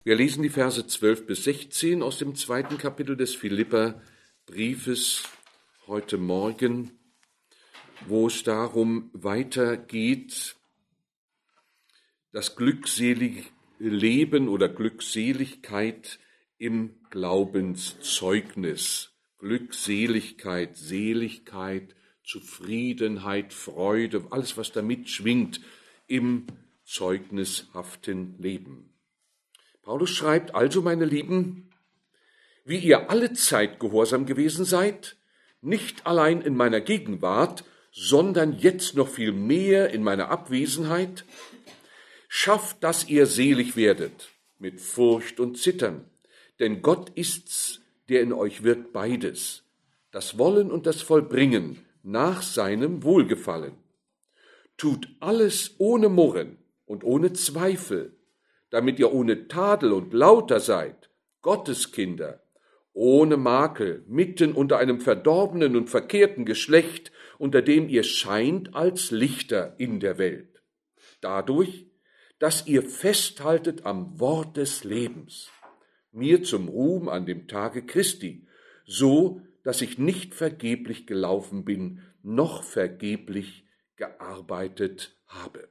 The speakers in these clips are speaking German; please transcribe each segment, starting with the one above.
Wir lesen die Verse 12 bis 16 aus dem 2. Kapitel des Philipperbriefes heute Morgen, wo es darum weitergeht, das glückselige Leben oder Glückseligkeit im Glaubenszeugnis. Glückseligkeit, Seligkeit, Zufriedenheit, Freude, alles, was damit schwingt im zeugnishaften Leben. Paulus schreibt also, meine Lieben, wie ihr alle Zeit gehorsam gewesen seid, nicht allein in meiner Gegenwart, sondern jetzt noch viel mehr in meiner Abwesenheit, schafft, dass ihr selig werdet, mit Furcht und Zittern, denn Gott ist's, der in euch wirkt beides, das Wollen und das Vollbringen nach seinem Wohlgefallen. Tut alles ohne Murren und ohne Zweifel, damit ihr ohne Tadel und lauter seid, Gotteskinder, ohne Makel, mitten unter einem verdorbenen und verkehrten Geschlecht, unter dem ihr scheint als Lichter in der Welt. Dadurch, dass ihr festhaltet am Wort des Lebens, mir zum Ruhm an dem Tage Christi, so, dass ich nicht vergeblich gelaufen bin, noch vergeblich gearbeitet habe.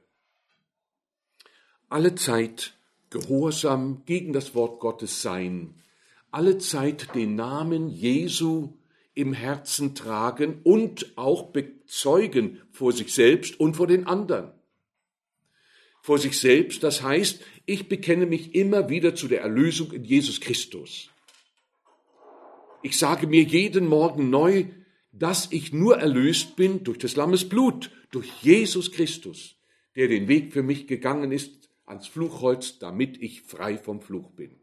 Alle Zeit gehorsam gegen das Wort Gottes sein, alle Zeit den Namen Jesu im Herzen tragen und auch bezeugen vor sich selbst und vor den anderen. Vor sich selbst, das heißt, ich bekenne mich immer wieder zu der Erlösung in Jesus Christus. Ich sage mir jeden Morgen neu, dass ich nur erlöst bin durch des Lammes Blut, durch Jesus Christus, der den Weg für mich gegangen ist ans Fluchholz, damit ich frei vom Fluch bin.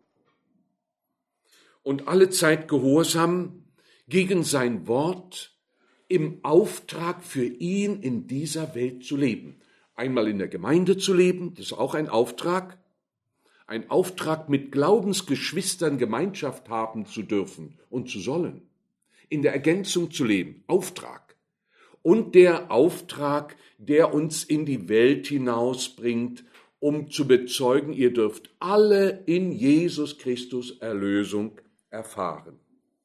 Und alle Zeit gehorsam gegen sein Wort im Auftrag für ihn in dieser Welt zu leben. Einmal in der Gemeinde zu leben, das ist auch ein Auftrag mit Glaubensgeschwistern Gemeinschaft haben zu dürfen und zu sollen. In der Ergänzung zu leben, Auftrag. Und der Auftrag, der uns in die Welt hinausbringt, um zu bezeugen, ihr dürft alle in Jesus Christus Erlösung erfahren.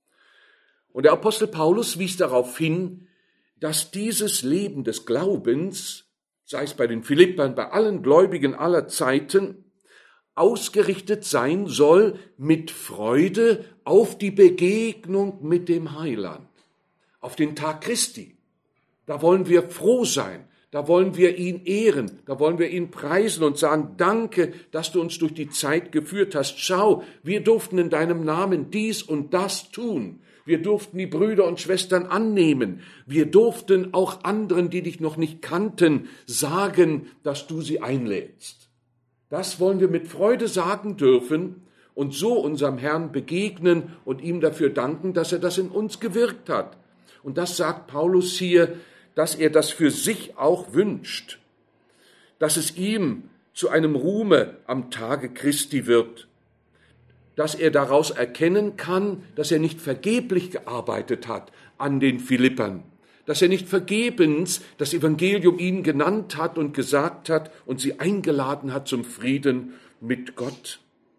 Und der Apostel Paulus wies darauf hin, dass dieses Leben des Glaubens, sei es bei den Philippern, bei allen Gläubigen aller Zeiten, ausgerichtet sein soll mit Freude auf die Begegnung mit dem Heiland, auf den Tag Christi. Da wollen wir froh sein. Da wollen wir ihn ehren, da wollen wir ihn preisen und sagen, danke, dass du uns durch die Zeit geführt hast. Schau, wir durften in deinem Namen dies und das tun. Wir durften die Brüder und Schwestern annehmen. Wir durften auch anderen, die dich noch nicht kannten, sagen, dass du sie einlädst. Das wollen wir mit Freude sagen dürfen und so unserem Herrn begegnen und ihm dafür danken, dass er das in uns gewirkt hat. Und das sagt Paulus hier, dass er das für sich auch wünscht, dass es ihm zu einem Ruhme am Tage Christi wird, dass er daraus erkennen kann, dass er nicht vergeblich gearbeitet hat an den Philippern, dass er nicht vergebens das Evangelium ihnen genannt hat und gesagt hat und sie eingeladen hat zum Frieden mit Gott.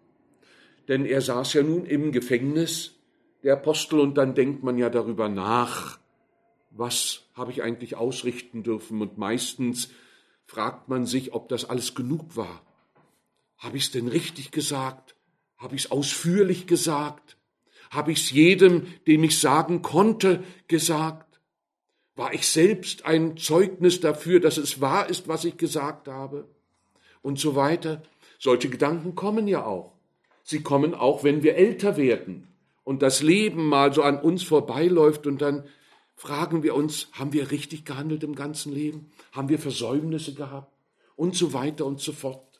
Denn er saß ja nun im Gefängnis, der Apostel, und dann denkt man ja darüber nach, was habe ich eigentlich ausrichten dürfen? Und meistens fragt man sich, ob das alles genug war. Habe ich es denn richtig gesagt? Habe ich es ausführlich gesagt? Habe ich es jedem, dem ich sagen konnte, gesagt? War ich selbst ein Zeugnis dafür, dass es wahr ist, was ich gesagt habe? Und so weiter. Solche Gedanken kommen ja auch. Sie kommen auch, wenn wir älter werden und das Leben mal so an uns vorbeiläuft und dann fragen wir uns, haben wir richtig gehandelt im ganzen Leben? Haben wir Versäumnisse gehabt? Und so weiter und so fort.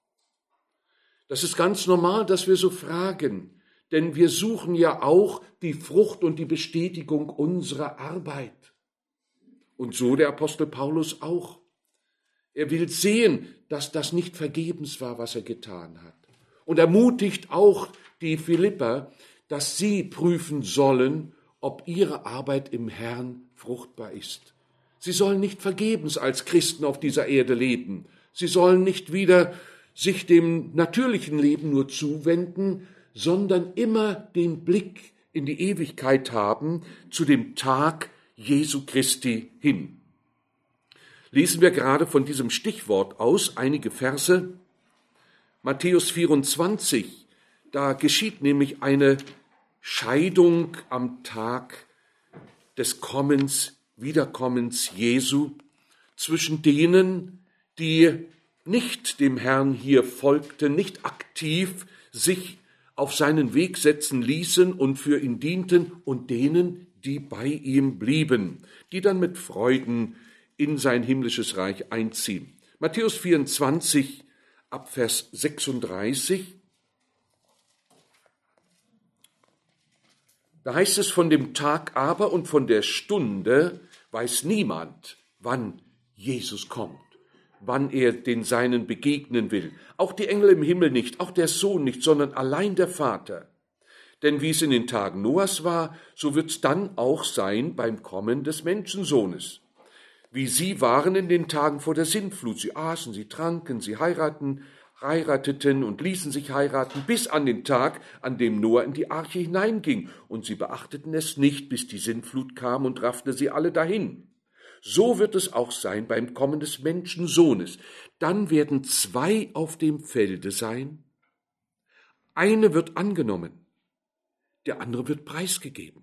Das ist ganz normal, dass wir so fragen, denn wir suchen ja auch die Frucht und die Bestätigung unserer Arbeit. Und so der Apostel Paulus auch. Er will sehen, dass das nicht vergebens war, was er getan hat. Und ermutigt auch die Philipper, dass sie prüfen sollen, ob ihre Arbeit im Herrn fruchtbar ist. Sie sollen nicht vergebens als Christen auf dieser Erde leben. Sie sollen nicht wieder sich dem natürlichen Leben nur zuwenden, sondern immer den Blick in die Ewigkeit haben, zu dem Tag Jesu Christi hin. Lesen wir gerade von diesem Stichwort aus einige Verse. Matthäus 24, da geschieht nämlich eine Scheidung am Tag des Wiederkommens Jesu zwischen denen, die nicht dem Herrn hier folgten, nicht aktiv sich auf seinen Weg setzen ließen und für ihn dienten, und denen, die bei ihm blieben, die dann mit Freuden in sein himmlisches Reich einziehen. Matthäus 24, ab Vers 36, da heißt es: Von dem Tag aber und von der Stunde weiß niemand, wann Jesus kommt, wann er den Seinen begegnen will. Auch die Engel im Himmel nicht, auch der Sohn nicht, sondern allein der Vater. Denn wie es in den Tagen Noahs war, so wird's dann auch sein beim Kommen des Menschensohnes. Wie sie waren in den Tagen vor der Sintflut. Sie aßen, sie tranken, sie heirateten und ließen sich heiraten, bis an den Tag, an dem Noah in die Arche hineinging. Und sie beachteten es nicht, bis die Sintflut kam und raffte sie alle dahin. So wird es auch sein beim Kommen des Menschensohnes. Dann werden 2 auf dem Felde sein. Eine wird angenommen, der andere wird preisgegeben.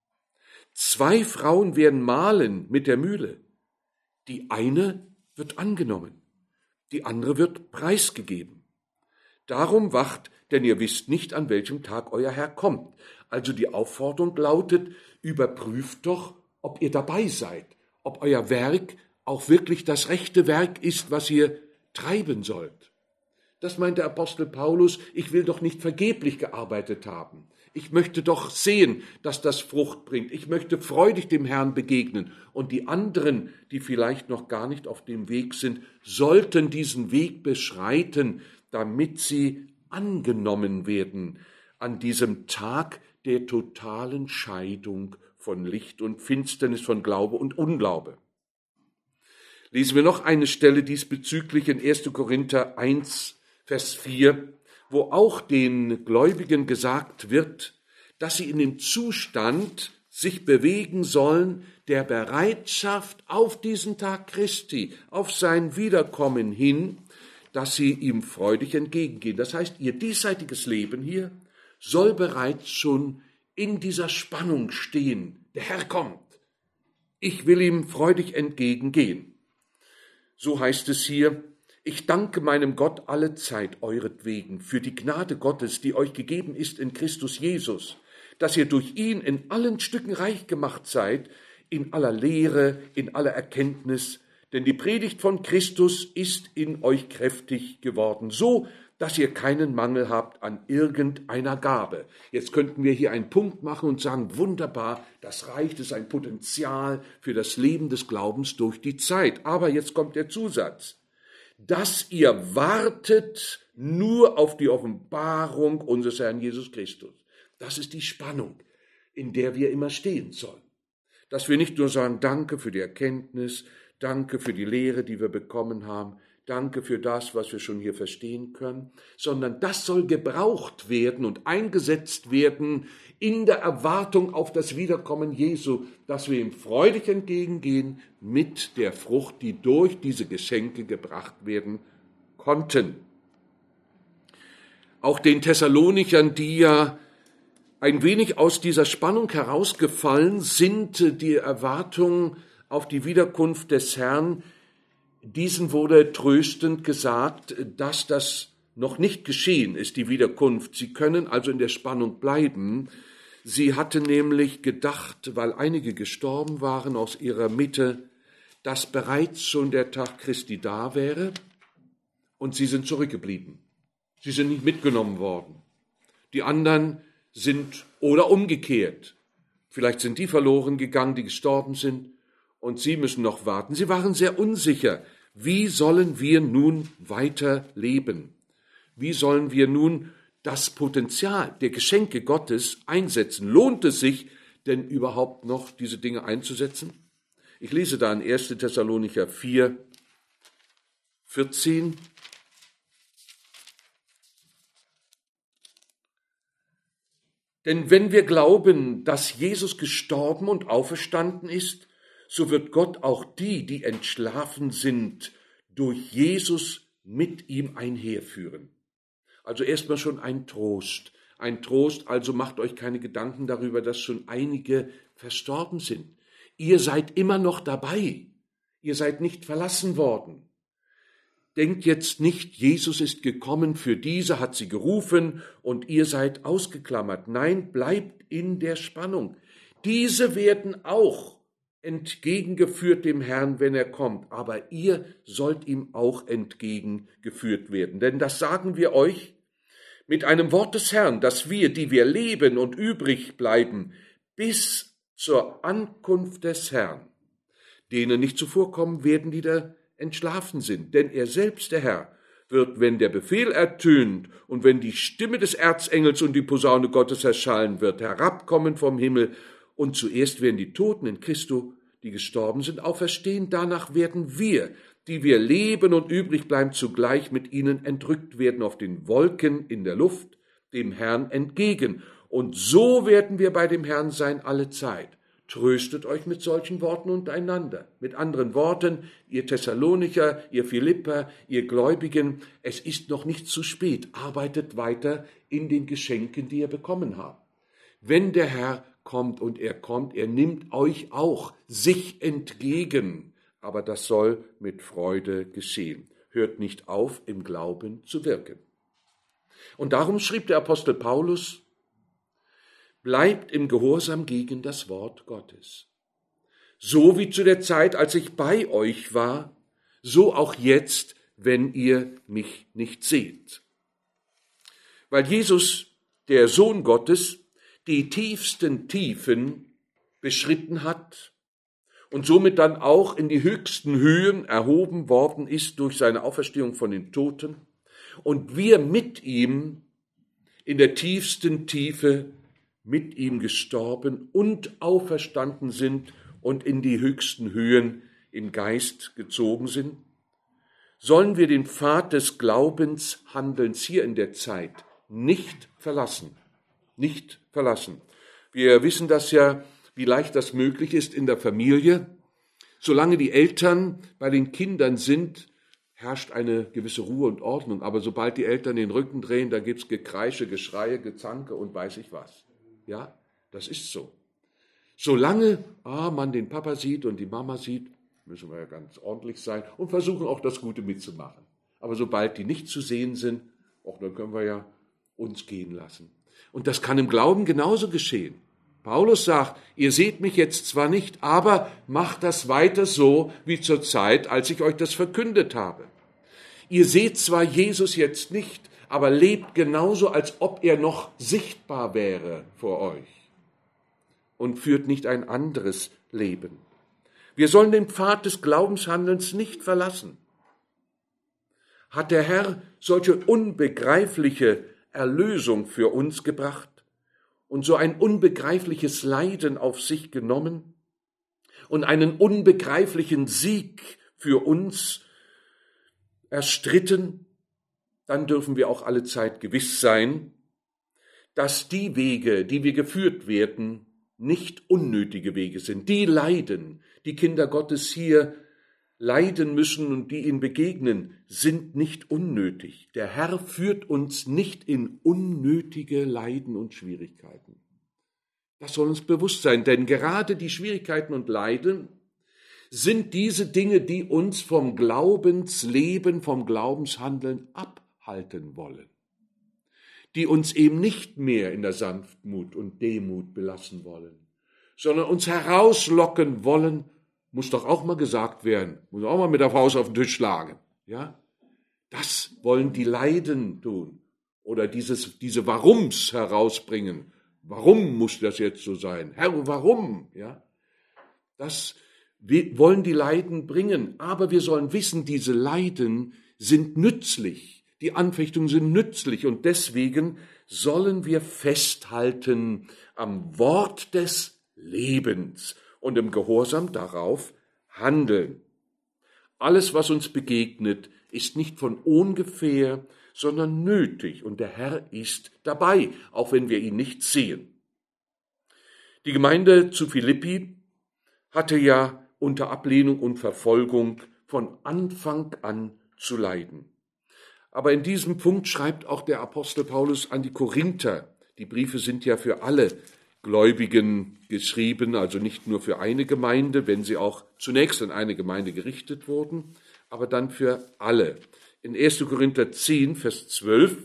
2 Frauen werden mahlen mit der Mühle. Die eine wird angenommen, die andere wird preisgegeben. Darum wacht, denn ihr wisst nicht, an welchem Tag euer Herr kommt. Also die Aufforderung lautet: Überprüft doch, ob ihr dabei seid, ob euer Werk auch wirklich das rechte Werk ist, was ihr treiben sollt. Das meint der Apostel Paulus: Ich will doch nicht vergeblich gearbeitet haben. Ich möchte doch sehen, dass das Frucht bringt. Ich möchte freudig dem Herrn begegnen. Und die anderen, die vielleicht noch gar nicht auf dem Weg sind, sollten diesen Weg beschreiten, damit sie angenommen werden an diesem Tag der totalen Scheidung von Licht und Finsternis, von Glaube und Unglaube. Lesen wir noch eine Stelle diesbezüglich in 1. Korinther 1, Vers 4, wo auch den Gläubigen gesagt wird, dass sie in dem Zustand sich bewegen sollen, der Bereitschaft auf diesen Tag Christi, auf sein Wiederkommen hin, dass sie ihm freudig entgegengehen. Das heißt, ihr diesseitiges Leben hier soll bereits schon in dieser Spannung stehen. Der Herr kommt. Ich will ihm freudig entgegengehen. So heißt es hier: Ich danke meinem Gott allezeit euretwegen für die Gnade Gottes, die euch gegeben ist in Christus Jesus, dass ihr durch ihn in allen Stücken reich gemacht seid, in aller Lehre, in aller Erkenntnis, denn die Predigt von Christus ist in euch kräftig geworden, so, dass ihr keinen Mangel habt an irgendeiner Gabe. Jetzt könnten wir hier einen Punkt machen und sagen: Wunderbar, das reicht, es ist ein Potenzial für das Leben des Glaubens durch die Zeit. Aber jetzt kommt der Zusatz: dass ihr wartet nur auf die Offenbarung unseres Herrn Jesus Christus. Das ist die Spannung, in der wir immer stehen sollen. Dass wir nicht nur sagen: Danke für die Erkenntnis, danke für die Lehre, die wir bekommen haben, danke für das, was wir schon hier verstehen können, sondern das soll gebraucht werden und eingesetzt werden in der Erwartung auf das Wiederkommen Jesu, dass wir ihm freudig entgegengehen mit der Frucht, die durch diese Geschenke gebracht werden konnten. Auch den Thessalonichern, die ja ein wenig aus dieser Spannung herausgefallen sind, die Erwartung auf die Wiederkunft des Herrn, diesen wurde tröstend gesagt, dass das noch nicht geschehen ist, die Wiederkunft. Sie können also in der Spannung bleiben. Sie hatte nämlich gedacht, weil einige gestorben waren aus ihrer Mitte, dass bereits schon der Tag Christi da wäre, und sie sind zurückgeblieben. Sie sind nicht mitgenommen worden. Die anderen sind, oder umgekehrt, vielleicht sind die verloren gegangen, die gestorben sind, und sie müssen noch warten. Sie waren sehr unsicher. Wie sollen wir nun weiter leben? Wie sollen wir nun das Potenzial der Geschenke Gottes einsetzen? Lohnt es sich denn überhaupt noch, diese Dinge einzusetzen? Ich lese da in 1. Thessalonicher 4, 14. Denn wenn wir glauben, dass Jesus gestorben und auferstanden ist, so wird Gott auch die, die entschlafen sind, durch Jesus mit ihm einherführen. Also erstmal schon ein Trost. Ein Trost, also macht euch keine Gedanken darüber, dass schon einige verstorben sind. Ihr seid immer noch dabei. Ihr seid nicht verlassen worden. Denkt jetzt nicht, Jesus ist gekommen, für diese hat sie gerufen und ihr seid ausgeklammert. Nein, bleibt in der Spannung. Diese werden auch entgegengeführt dem Herrn, wenn er kommt. Aber ihr sollt ihm auch entgegengeführt werden. Denn das sagen wir euch mit einem Wort des Herrn, dass wir, die wir leben und übrig bleiben, bis zur Ankunft des Herrn, denen nicht zuvorkommen werden, die da entschlafen sind. Denn er selbst, der Herr, wird, wenn der Befehl ertönt und wenn die Stimme des Erzengels und die Posaune Gottes erschallen wird, herabkommen vom Himmel, und zuerst werden die Toten in Christo, die gestorben sind, auferstehen. Danach werden wir, die wir leben und übrig bleiben, zugleich mit ihnen entrückt werden auf den Wolken in der Luft, dem Herrn entgegen. Und so werden wir bei dem Herrn sein alle Zeit. Tröstet euch mit solchen Worten untereinander. Mit anderen Worten, ihr Thessalonicher, ihr Philipper, ihr Gläubigen, es ist noch nicht zu spät. Arbeitet weiter in den Geschenken, die ihr bekommen habt. Wenn der Herr kommt und er kommt, er nimmt euch auch sich entgegen. Aber das soll mit Freude geschehen. Hört nicht auf, im Glauben zu wirken. Und darum schrieb der Apostel Paulus: Bleibt im Gehorsam gegen das Wort Gottes. So wie zu der Zeit, als ich bei euch war, so auch jetzt, wenn ihr mich nicht seht. Weil Jesus, der Sohn Gottes, die tiefsten Tiefen beschritten hat und somit dann auch in die höchsten Höhen erhoben worden ist durch seine Auferstehung von den Toten und wir mit ihm in der tiefsten Tiefe mit ihm gestorben und auferstanden sind und in die höchsten Höhen im Geist gezogen sind, sollen wir den Pfad des Glaubenshandelns hier in der Zeit nicht verlassen. Nicht verlassen. Wir wissen das ja, wie leicht das möglich ist in der Familie. Solange die Eltern bei den Kindern sind, herrscht eine gewisse Ruhe und Ordnung. Aber sobald die Eltern den Rücken drehen, da gibt's Gekreische, Geschreie, Gezanke und weiß ich was. Ja, das ist so. Solange man den Papa sieht und die Mama sieht, müssen wir ja ganz ordentlich sein und versuchen auch das Gute mitzumachen. Aber sobald die nicht zu sehen sind, dann können wir ja uns gehen lassen. Und das kann im Glauben genauso geschehen. Paulus sagt, ihr seht mich jetzt zwar nicht, aber macht das weiter so wie zur Zeit, als ich euch das verkündet habe. Ihr seht zwar Jesus jetzt nicht, aber lebt genauso, als ob er noch sichtbar wäre vor euch und führt nicht ein anderes Leben. Wir sollen den Pfad des Glaubenshandelns nicht verlassen. Hat der Herr solche unbegreifliche Erlösung für uns gebracht und so ein unbegreifliches Leiden auf sich genommen und einen unbegreiflichen Sieg für uns erstritten, dann dürfen wir auch alle Zeit gewiss sein, dass die Wege, die wir geführt werden, nicht unnötige Wege sind. Die Leiden, die Kinder Gottes hier leiden müssen und die ihnen begegnen, sind nicht unnötig. Der Herr führt uns nicht in unnötige Leiden und Schwierigkeiten. Das soll uns bewusst sein, denn gerade die Schwierigkeiten und Leiden sind diese Dinge, die uns vom Glaubensleben, vom Glaubenshandeln abhalten wollen, die uns eben nicht mehr in der Sanftmut und Demut belassen wollen, sondern uns herauslocken wollen. Muss doch auch mal gesagt werden, muss auch mal mit der Faust auf den Tisch schlagen. Ja? Das wollen die Leiden tun oder diese Warums herausbringen. Warum muss das jetzt so sein? Herr, warum? Ja? Das wollen die Leiden bringen, aber wir sollen wissen, diese Leiden sind nützlich. Die Anfechtungen sind nützlich und deswegen sollen wir festhalten am Wort des Lebens und im Gehorsam darauf handeln. Alles, was uns begegnet, ist nicht von ungefähr, sondern nötig und der Herr ist dabei, auch wenn wir ihn nicht sehen. Die Gemeinde zu Philippi hatte ja unter Ablehnung und Verfolgung von Anfang an zu leiden. Aber in diesem Punkt schreibt auch der Apostel Paulus an die Korinther. Die Briefe sind ja für alle Gläubigen geschrieben, also nicht nur für eine Gemeinde, wenn sie auch zunächst an eine Gemeinde gerichtet wurden, aber dann für alle. In 1. Korinther 10, Vers 12: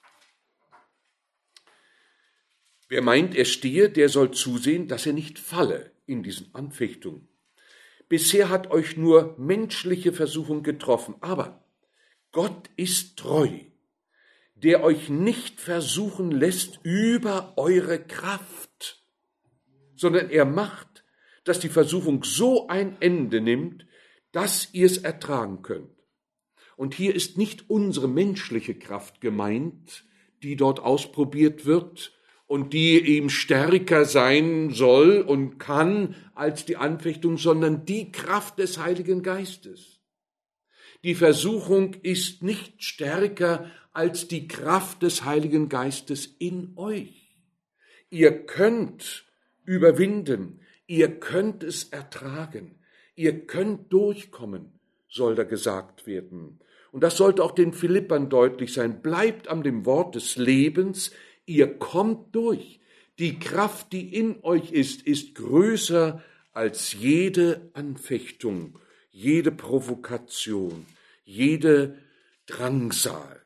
Wer meint, er stehe, der soll zusehen, dass er nicht falle in diesen Anfechtungen. Bisher hat euch nur menschliche Versuchung getroffen, aber Gott ist treu, der euch nicht versuchen lässt über eure Kraft, sondern er macht, dass die Versuchung so ein Ende nimmt, dass ihr es ertragen könnt. Und hier ist nicht unsere menschliche Kraft gemeint, die dort ausprobiert wird und die eben stärker sein soll und kann als die Anfechtung, sondern die Kraft des Heiligen Geistes. Die Versuchung ist nicht stärker als die Kraft des Heiligen Geistes in euch. Ihr könnt überwinden, ihr könnt es ertragen, ihr könnt durchkommen, soll da gesagt werden. Und das sollte auch den Philippern deutlich sein. Bleibt an dem Wort des Lebens, ihr kommt durch. Die Kraft, die in euch ist größer als jede Anfechtung, jede Provokation, jede Drangsal.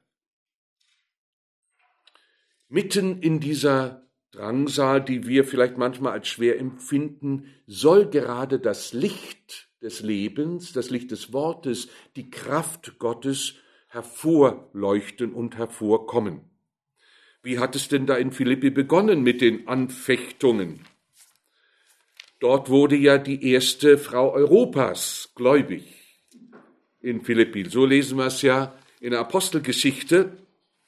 Mitten in dieser Drangsal, die wir vielleicht manchmal als schwer empfinden, soll gerade das Licht des Lebens, das Licht des Wortes, die Kraft Gottes hervorleuchten und hervorkommen. Wie hat es denn da in Philippi begonnen mit den Anfechtungen? Dort wurde ja die erste Frau Europas gläubig in Philippi. So lesen wir es ja in der Apostelgeschichte,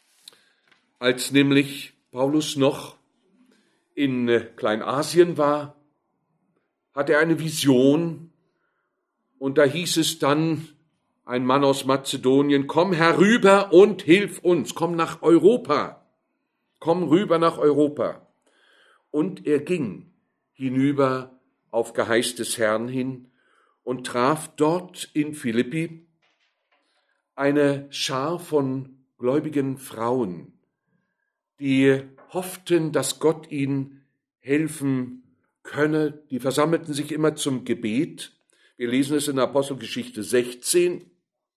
als nämlich Paulus noch in Kleinasien war, hatte er eine Vision und da hieß es dann, ein Mann aus Mazedonien, komm herüber und hilf uns, komm nach Europa, komm rüber nach Europa. Und er ging hinüber auf Geheiß des Herrn hin und traf dort in Philippi eine Schar von gläubigen Frauen, die hofften, dass Gott ihnen helfen könne. Die versammelten sich immer zum Gebet. Wir lesen es in der Apostelgeschichte 16,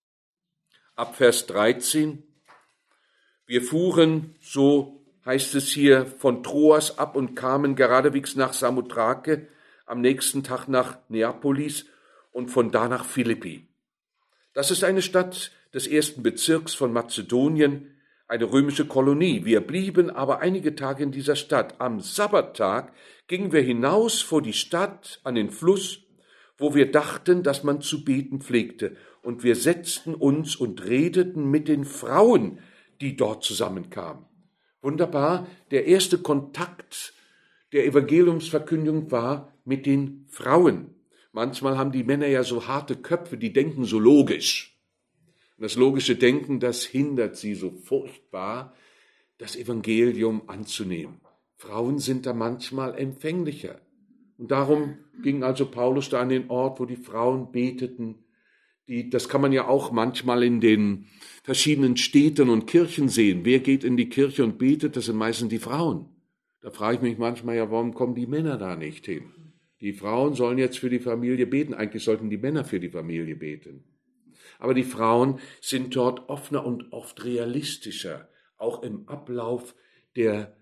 ab Vers 13. Wir fuhren, so heißt es hier, von Troas ab und kamen geradewegs nach Samothrake, am nächsten Tag nach Neapolis und von da nach Philippi. Das ist eine Stadt des ersten Bezirks von Mazedonien, eine römische Kolonie. Wir blieben aber einige Tage in dieser Stadt. Am Sabbattag gingen wir hinaus vor die Stadt an den Fluss, wo wir dachten, dass man zu beten pflegte. Und wir setzten uns und redeten mit den Frauen, die dort zusammenkamen. Wunderbar, der erste Kontakt der Evangeliumsverkündigung war mit den Frauen. Manchmal haben die Männer ja so harte Köpfe, die denken so logisch. Und das logische Denken, das hindert sie so furchtbar, das Evangelium anzunehmen. Frauen sind da manchmal empfänglicher. Und darum ging also Paulus da an den Ort, wo die Frauen beteten. Das kann man ja auch manchmal in den verschiedenen Städten und Kirchen sehen. Wer geht in die Kirche und betet? Das sind meistens die Frauen. Da frage ich mich manchmal ja, warum kommen die Männer da nicht hin? Die Frauen sollen jetzt für die Familie beten. Eigentlich sollten die Männer für die Familie beten. Aber die Frauen sind dort offener und oft realistischer, auch im Ablauf der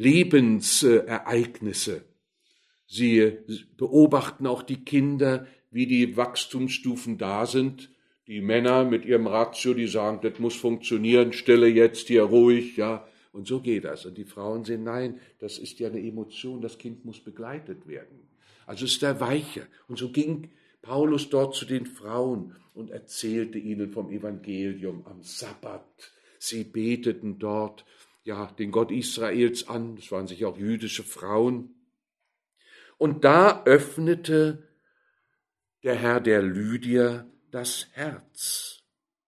Lebensereignisse. Sie beobachten auch die Kinder, wie die Wachstumsstufen da sind. Die Männer mit ihrem Ratio, die sagen, das muss funktionieren, stille jetzt hier ruhig, ja. Und so geht das. Und die Frauen sehen, nein, das ist ja eine Emotion, das Kind muss begleitet werden. Also ist er weicher. Und so ging Paulus dort zu den Frauen und erzählte ihnen vom Evangelium am Sabbat. Sie beteten dort, ja, den Gott Israels an. Das waren sicher auch jüdische Frauen. Und da öffnete der Herr der Lydia das Herz.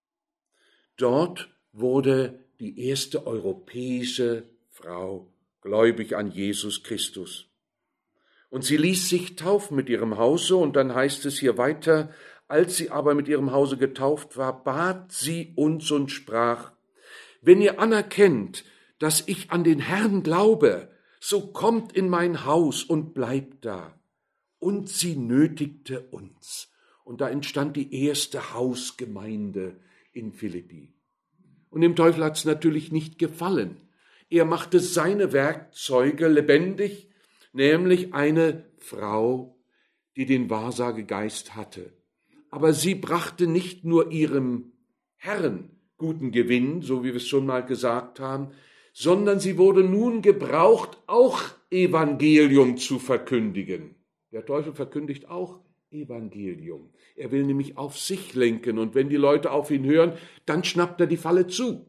Dort wurde die erste europäische Frau gläubig an Jesus Christus. Und sie ließ sich taufen mit ihrem Hause, und dann heißt es hier weiter, als sie aber mit ihrem Hause getauft war, bat sie uns und sprach, wenn ihr anerkennt, dass ich an den Herrn glaube, so kommt in mein Haus und bleibt da. Und sie nötigte uns. Und da entstand die erste Hausgemeinde in Philippi. Und dem Teufel hat es natürlich nicht gefallen. Er machte seine Werkzeuge lebendig, nämlich eine Frau, die den Wahrsagegeist hatte. Aber sie brachte nicht nur ihrem Herrn guten Gewinn, so wie wir es schon mal gesagt haben, sondern sie wurde nun gebraucht, auch Evangelium zu verkündigen. Der Teufel verkündigt auch Evangelium. Er will nämlich auf sich lenken, und wenn die Leute auf ihn hören, dann schnappt er die Falle zu.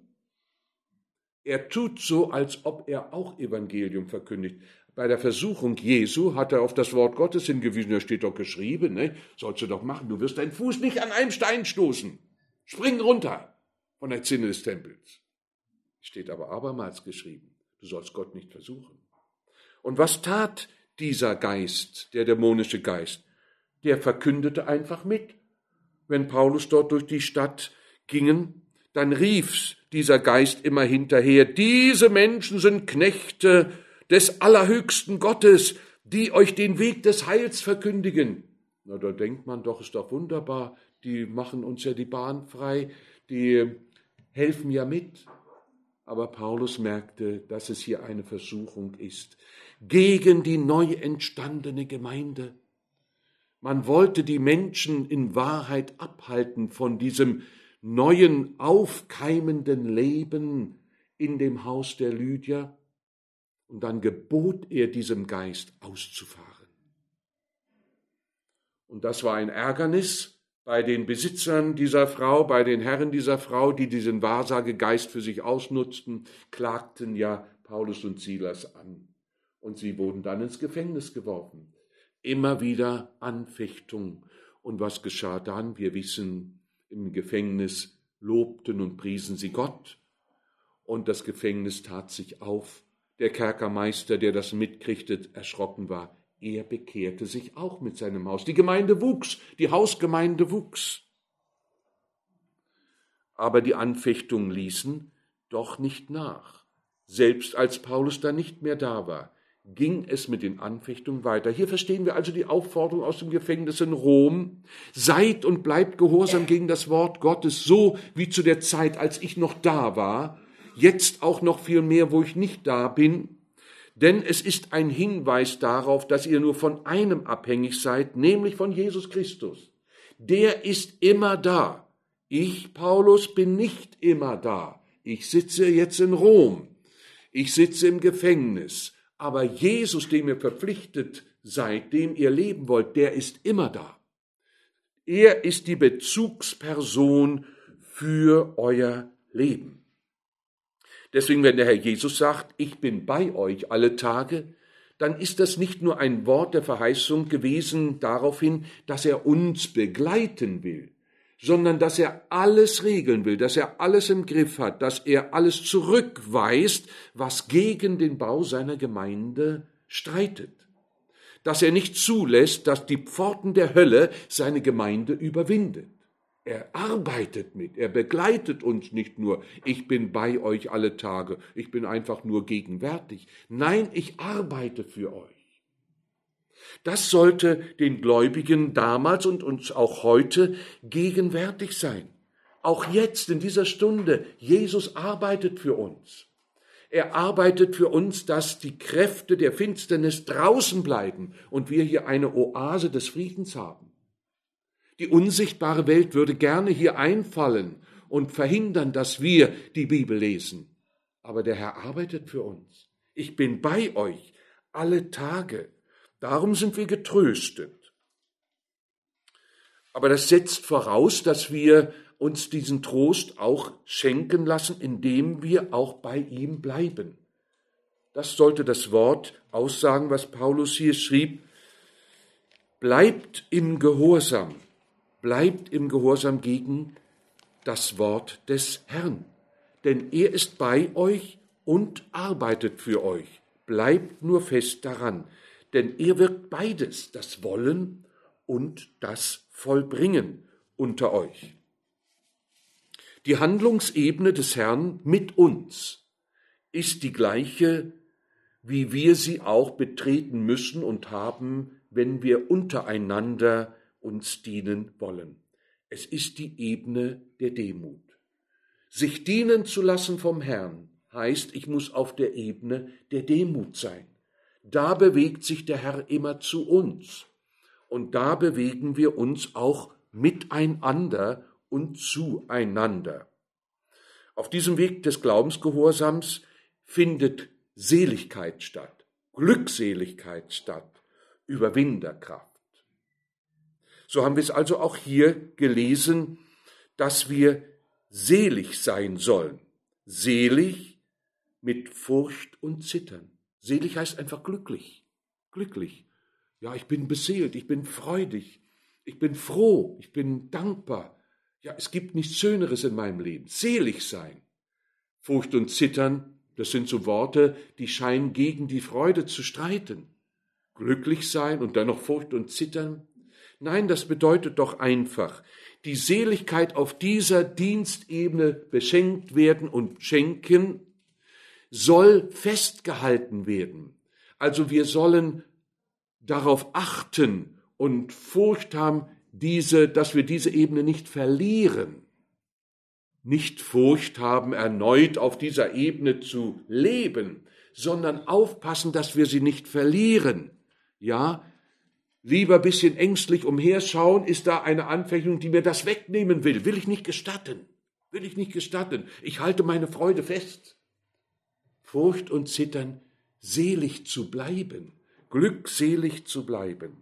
Er tut so, als ob er auch Evangelium verkündigt. Bei der Versuchung Jesu hat er auf das Wort Gottes hingewiesen, da steht doch geschrieben, ne? Sollst du doch machen, du wirst deinen Fuß nicht an einem Stein stoßen. Spring runter von der Zinne des Tempels. Steht aber abermals geschrieben, du sollst Gott nicht versuchen. Und was tat dieser Geist, der dämonische Geist? Der verkündete einfach mit. Wenn Paulus dort durch die Stadt gingen, dann rief dieser Geist immer hinterher, diese Menschen sind Knechte des allerhöchsten Gottes, die euch den Weg des Heils verkündigen. Na, da denkt man doch, ist doch wunderbar, die machen uns ja die Bahn frei, die helfen ja mit. Aber Paulus merkte, dass es hier eine Versuchung ist gegen die neu entstandene Gemeinde. Man wollte die Menschen in Wahrheit abhalten von diesem neuen, aufkeimenden Leben in dem Haus der Lydia. Und dann gebot er diesem Geist auszufahren. Und das war ein Ärgernis bei den Besitzern dieser Frau, bei den Herren dieser Frau, die diesen Wahrsagegeist für sich ausnutzten, klagten ja Paulus und Silas an. Und sie wurden dann ins Gefängnis geworfen. Immer wieder Anfechtung. Und was geschah dann? Wir wissen, im Gefängnis lobten und priesen sie Gott. Und das Gefängnis tat sich auf. Der Kerkermeister, der das mitkriegte, erschrocken war. Er bekehrte sich auch mit seinem Haus. Die Gemeinde wuchs, die Hausgemeinde wuchs. Aber die Anfechtungen ließen doch nicht nach. Selbst als Paulus da nicht mehr da war, ging es mit den Anfechtungen weiter. Hier verstehen wir also die Aufforderung aus dem Gefängnis in Rom. Seid und bleibt gehorsam gegen das Wort Gottes, so wie zu der Zeit, als ich noch da war, jetzt auch noch viel mehr, wo ich nicht da bin. Denn es ist ein Hinweis darauf, dass ihr nur von einem abhängig seid, nämlich von Jesus Christus. Der ist immer da. Ich, Paulus, bin nicht immer da. Ich sitze jetzt in Rom. Ich sitze im Gefängnis. Aber Jesus, dem ihr verpflichtet seid, dem ihr leben wollt, der ist immer da. Er ist die Bezugsperson für euer Leben. Deswegen, wenn der Herr Jesus sagt, ich bin bei euch alle Tage, dann ist das nicht nur ein Wort der Verheißung gewesen daraufhin, dass er uns begleiten will, sondern dass er alles regeln will, dass er alles im Griff hat, dass er alles zurückweist, was gegen den Bau seiner Gemeinde streitet. Dass er nicht zulässt, dass die Pforten der Hölle seine Gemeinde überwindet. Er arbeitet mit, er begleitet uns nicht nur, ich bin bei euch alle Tage, ich bin einfach nur gegenwärtig. Nein, ich arbeite für euch. Das sollte den Gläubigen damals und uns auch heute gegenwärtig sein. Auch jetzt in dieser Stunde, Jesus arbeitet für uns. Er arbeitet für uns, dass die Kräfte der Finsternis draußen bleiben und wir hier eine Oase des Friedens haben. Die unsichtbare Welt würde gerne hier einfallen und verhindern, dass wir die Bibel lesen. Aber der Herr arbeitet für uns. Ich bin bei euch alle Tage. Darum sind wir getröstet. Aber das setzt voraus, dass wir uns diesen Trost auch schenken lassen, indem wir auch bei ihm bleiben. Das sollte das Wort aussagen, was Paulus hier schrieb. Bleibt im Gehorsam. Bleibt im Gehorsam gegen das Wort des Herrn. Denn er ist bei euch und arbeitet für euch. Bleibt nur fest daran. denn er wirkt beides, das Wollen und das Vollbringen unter euch. Die Handlungsebene des Herrn mit uns ist die gleiche, wie wir sie auch betreten müssen und haben, wenn wir untereinander uns dienen wollen. Es ist die Ebene der Demut. Sich dienen zu lassen vom Herrn heißt, ich muss auf der Ebene der Demut sein. Da bewegt sich der Herr immer zu uns. Und da bewegen wir uns auch miteinander und zueinander. Auf diesem Weg des Glaubensgehorsams findet Seligkeit statt, Glückseligkeit statt, Überwinderkraft. So haben wir es also auch hier gelesen, dass wir selig sein sollen. Selig mit Furcht und Zittern. Selig heißt einfach glücklich. Glücklich. Ja, ich bin beseelt, ich bin freudig, ich bin froh, ich bin dankbar. Ja, es gibt nichts Schöneres in meinem Leben. Selig sein. Furcht und Zittern, das sind so Worte, die scheinen gegen die Freude zu streiten. Glücklich sein und dann noch Furcht und Zittern? Nein, das bedeutet doch einfach, die Seligkeit auf dieser Dienstebene beschenkt werden und schenken, soll festgehalten werden. Also wir sollen darauf achten und Furcht haben, dass wir diese Ebene nicht verlieren. Nicht Furcht haben, erneut auf dieser Ebene zu leben, sondern aufpassen, dass wir sie nicht verlieren. Ja, lieber ein bisschen ängstlich umherschauen, ist da eine Anfechtung, die mir das wegnehmen will. Will ich nicht gestatten. Will ich nicht gestatten. Ich halte meine Freude fest. Furcht und Zittern, selig zu bleiben, glückselig zu bleiben.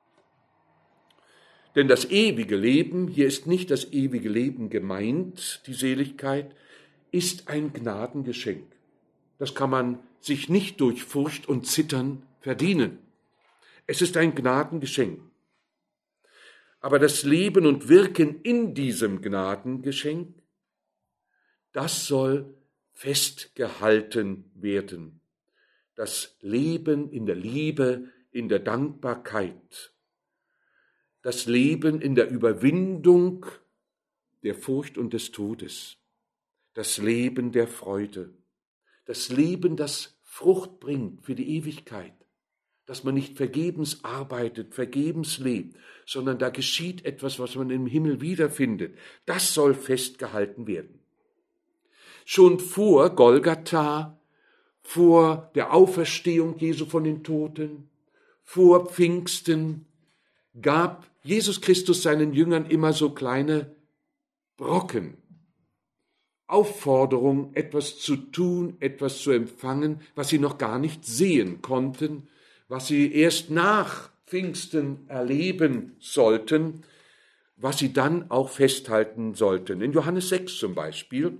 Denn das ewige Leben, hier ist nicht das ewige Leben gemeint, die Seligkeit, ist ein Gnadengeschenk. Das kann man sich nicht durch Furcht und Zittern verdienen. Es ist ein Gnadengeschenk. Aber das Leben und Wirken in diesem Gnadengeschenk, das soll festgehalten werden. Das Leben in der Liebe, in der Dankbarkeit. Das Leben in der Überwindung der Furcht und des Todes. Das Leben der Freude. Das Leben, das Frucht bringt für die Ewigkeit. Dass man nicht vergebens arbeitet, vergebens lebt, sondern da geschieht etwas, was man im Himmel wiederfindet. Das soll festgehalten werden. Schon vor Golgatha, vor der Auferstehung Jesu von den Toten, vor Pfingsten, gab Jesus Christus seinen Jüngern immer so kleine Brocken, Aufforderung, etwas zu tun, etwas zu empfangen, was sie noch gar nicht sehen konnten, was sie erst nach Pfingsten erleben sollten, was sie dann auch festhalten sollten. In Johannes 6 zum Beispiel,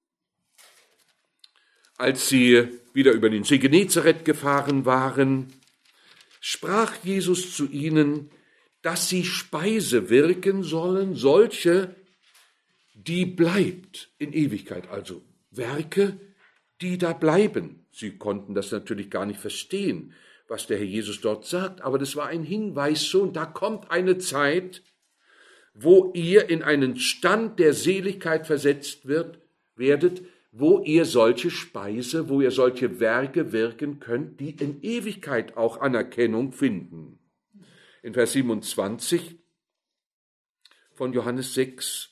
als sie wieder über den See Genezareth gefahren waren, sprach Jesus zu ihnen, dass sie Speise wirken sollen, solche, die bleibt in Ewigkeit, also Werke, die da bleiben. Sie konnten das natürlich gar nicht verstehen, was der Herr Jesus dort sagt, aber das war ein Hinweis schon, da kommt eine Zeit, wo ihr in einen Stand der Seligkeit versetzt werdet, wo ihr solche Speise, wo ihr solche Werke wirken könnt, die in Ewigkeit auch Anerkennung finden. In Vers 27 von Johannes 6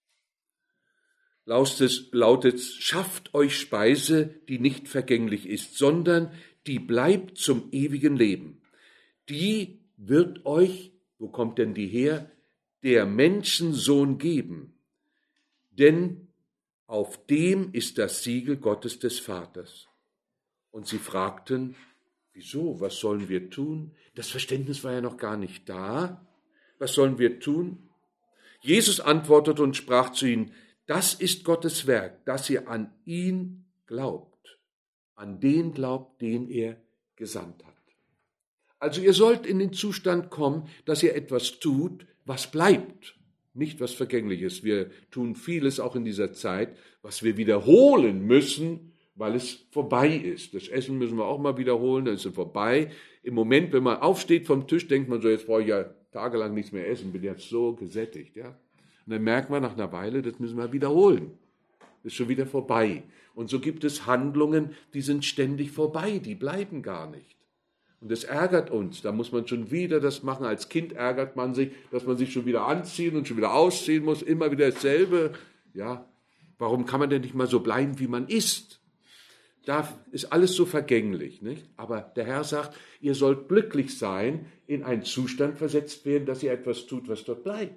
lautet es, schafft euch Speise, die nicht vergänglich ist, sondern die bleibt zum ewigen Leben. Die wird euch, wo kommt denn die her, der Menschensohn geben. Denn auf dem ist das Siegel Gottes des Vaters. Und sie fragten, wieso, was sollen wir tun? Das Verständnis war ja noch gar nicht da. Was sollen wir tun? Jesus antwortete und sprach zu ihnen, das ist Gottes Werk, dass ihr an ihn glaubt, an den glaubt, den er gesandt hat. Also ihr sollt in den Zustand kommen, dass ihr etwas tut, was bleibt, nicht was vergänglich ist. Wir tun vieles auch in dieser Zeit, was wir wiederholen müssen, weil es vorbei ist. Das Essen müssen wir auch mal wiederholen, dann ist es vorbei. Im Moment, wenn man aufsteht vom Tisch, denkt man so, jetzt brauche ich ja tagelang nichts mehr essen, bin jetzt so gesättigt. Ja? Und dann merkt man nach einer Weile, das müssen wir wiederholen. Das ist schon wieder vorbei. Und so gibt es Handlungen, die sind ständig vorbei, die bleiben gar nicht. Und das ärgert uns, da muss man schon wieder das machen. Als Kind ärgert man sich, dass man sich schon wieder anziehen und schon wieder ausziehen muss, immer wieder dasselbe. Ja, warum kann man denn nicht mal so bleiben, wie man ist? Da ist alles so vergänglich, nicht? Aber der Herr sagt, ihr sollt glücklich sein, in einen Zustand versetzt werden, dass ihr etwas tut, was dort bleibt.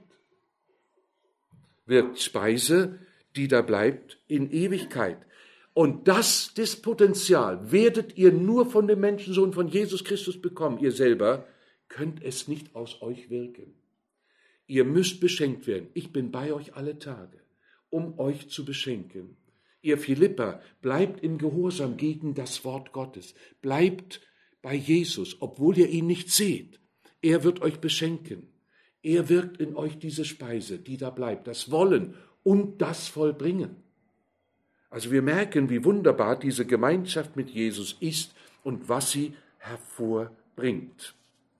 Wird Speise, die da bleibt, in Ewigkeit. Und das Potenzial werdet ihr nur von dem Menschensohn von Jesus Christus bekommen. Ihr selber könnt es nicht aus euch wirken. Ihr müsst beschenkt werden. Ich bin bei euch alle Tage, um euch zu beschenken. Ihr Philipper, bleibt im Gehorsam gegen das Wort Gottes. Bleibt bei Jesus, obwohl ihr ihn nicht seht. Er wird euch beschenken. Er wirkt in euch diese Speise, die da bleibt, das Wollen und das Vollbringen. Also wir merken, wie wunderbar diese Gemeinschaft mit Jesus ist und was sie hervorbringt.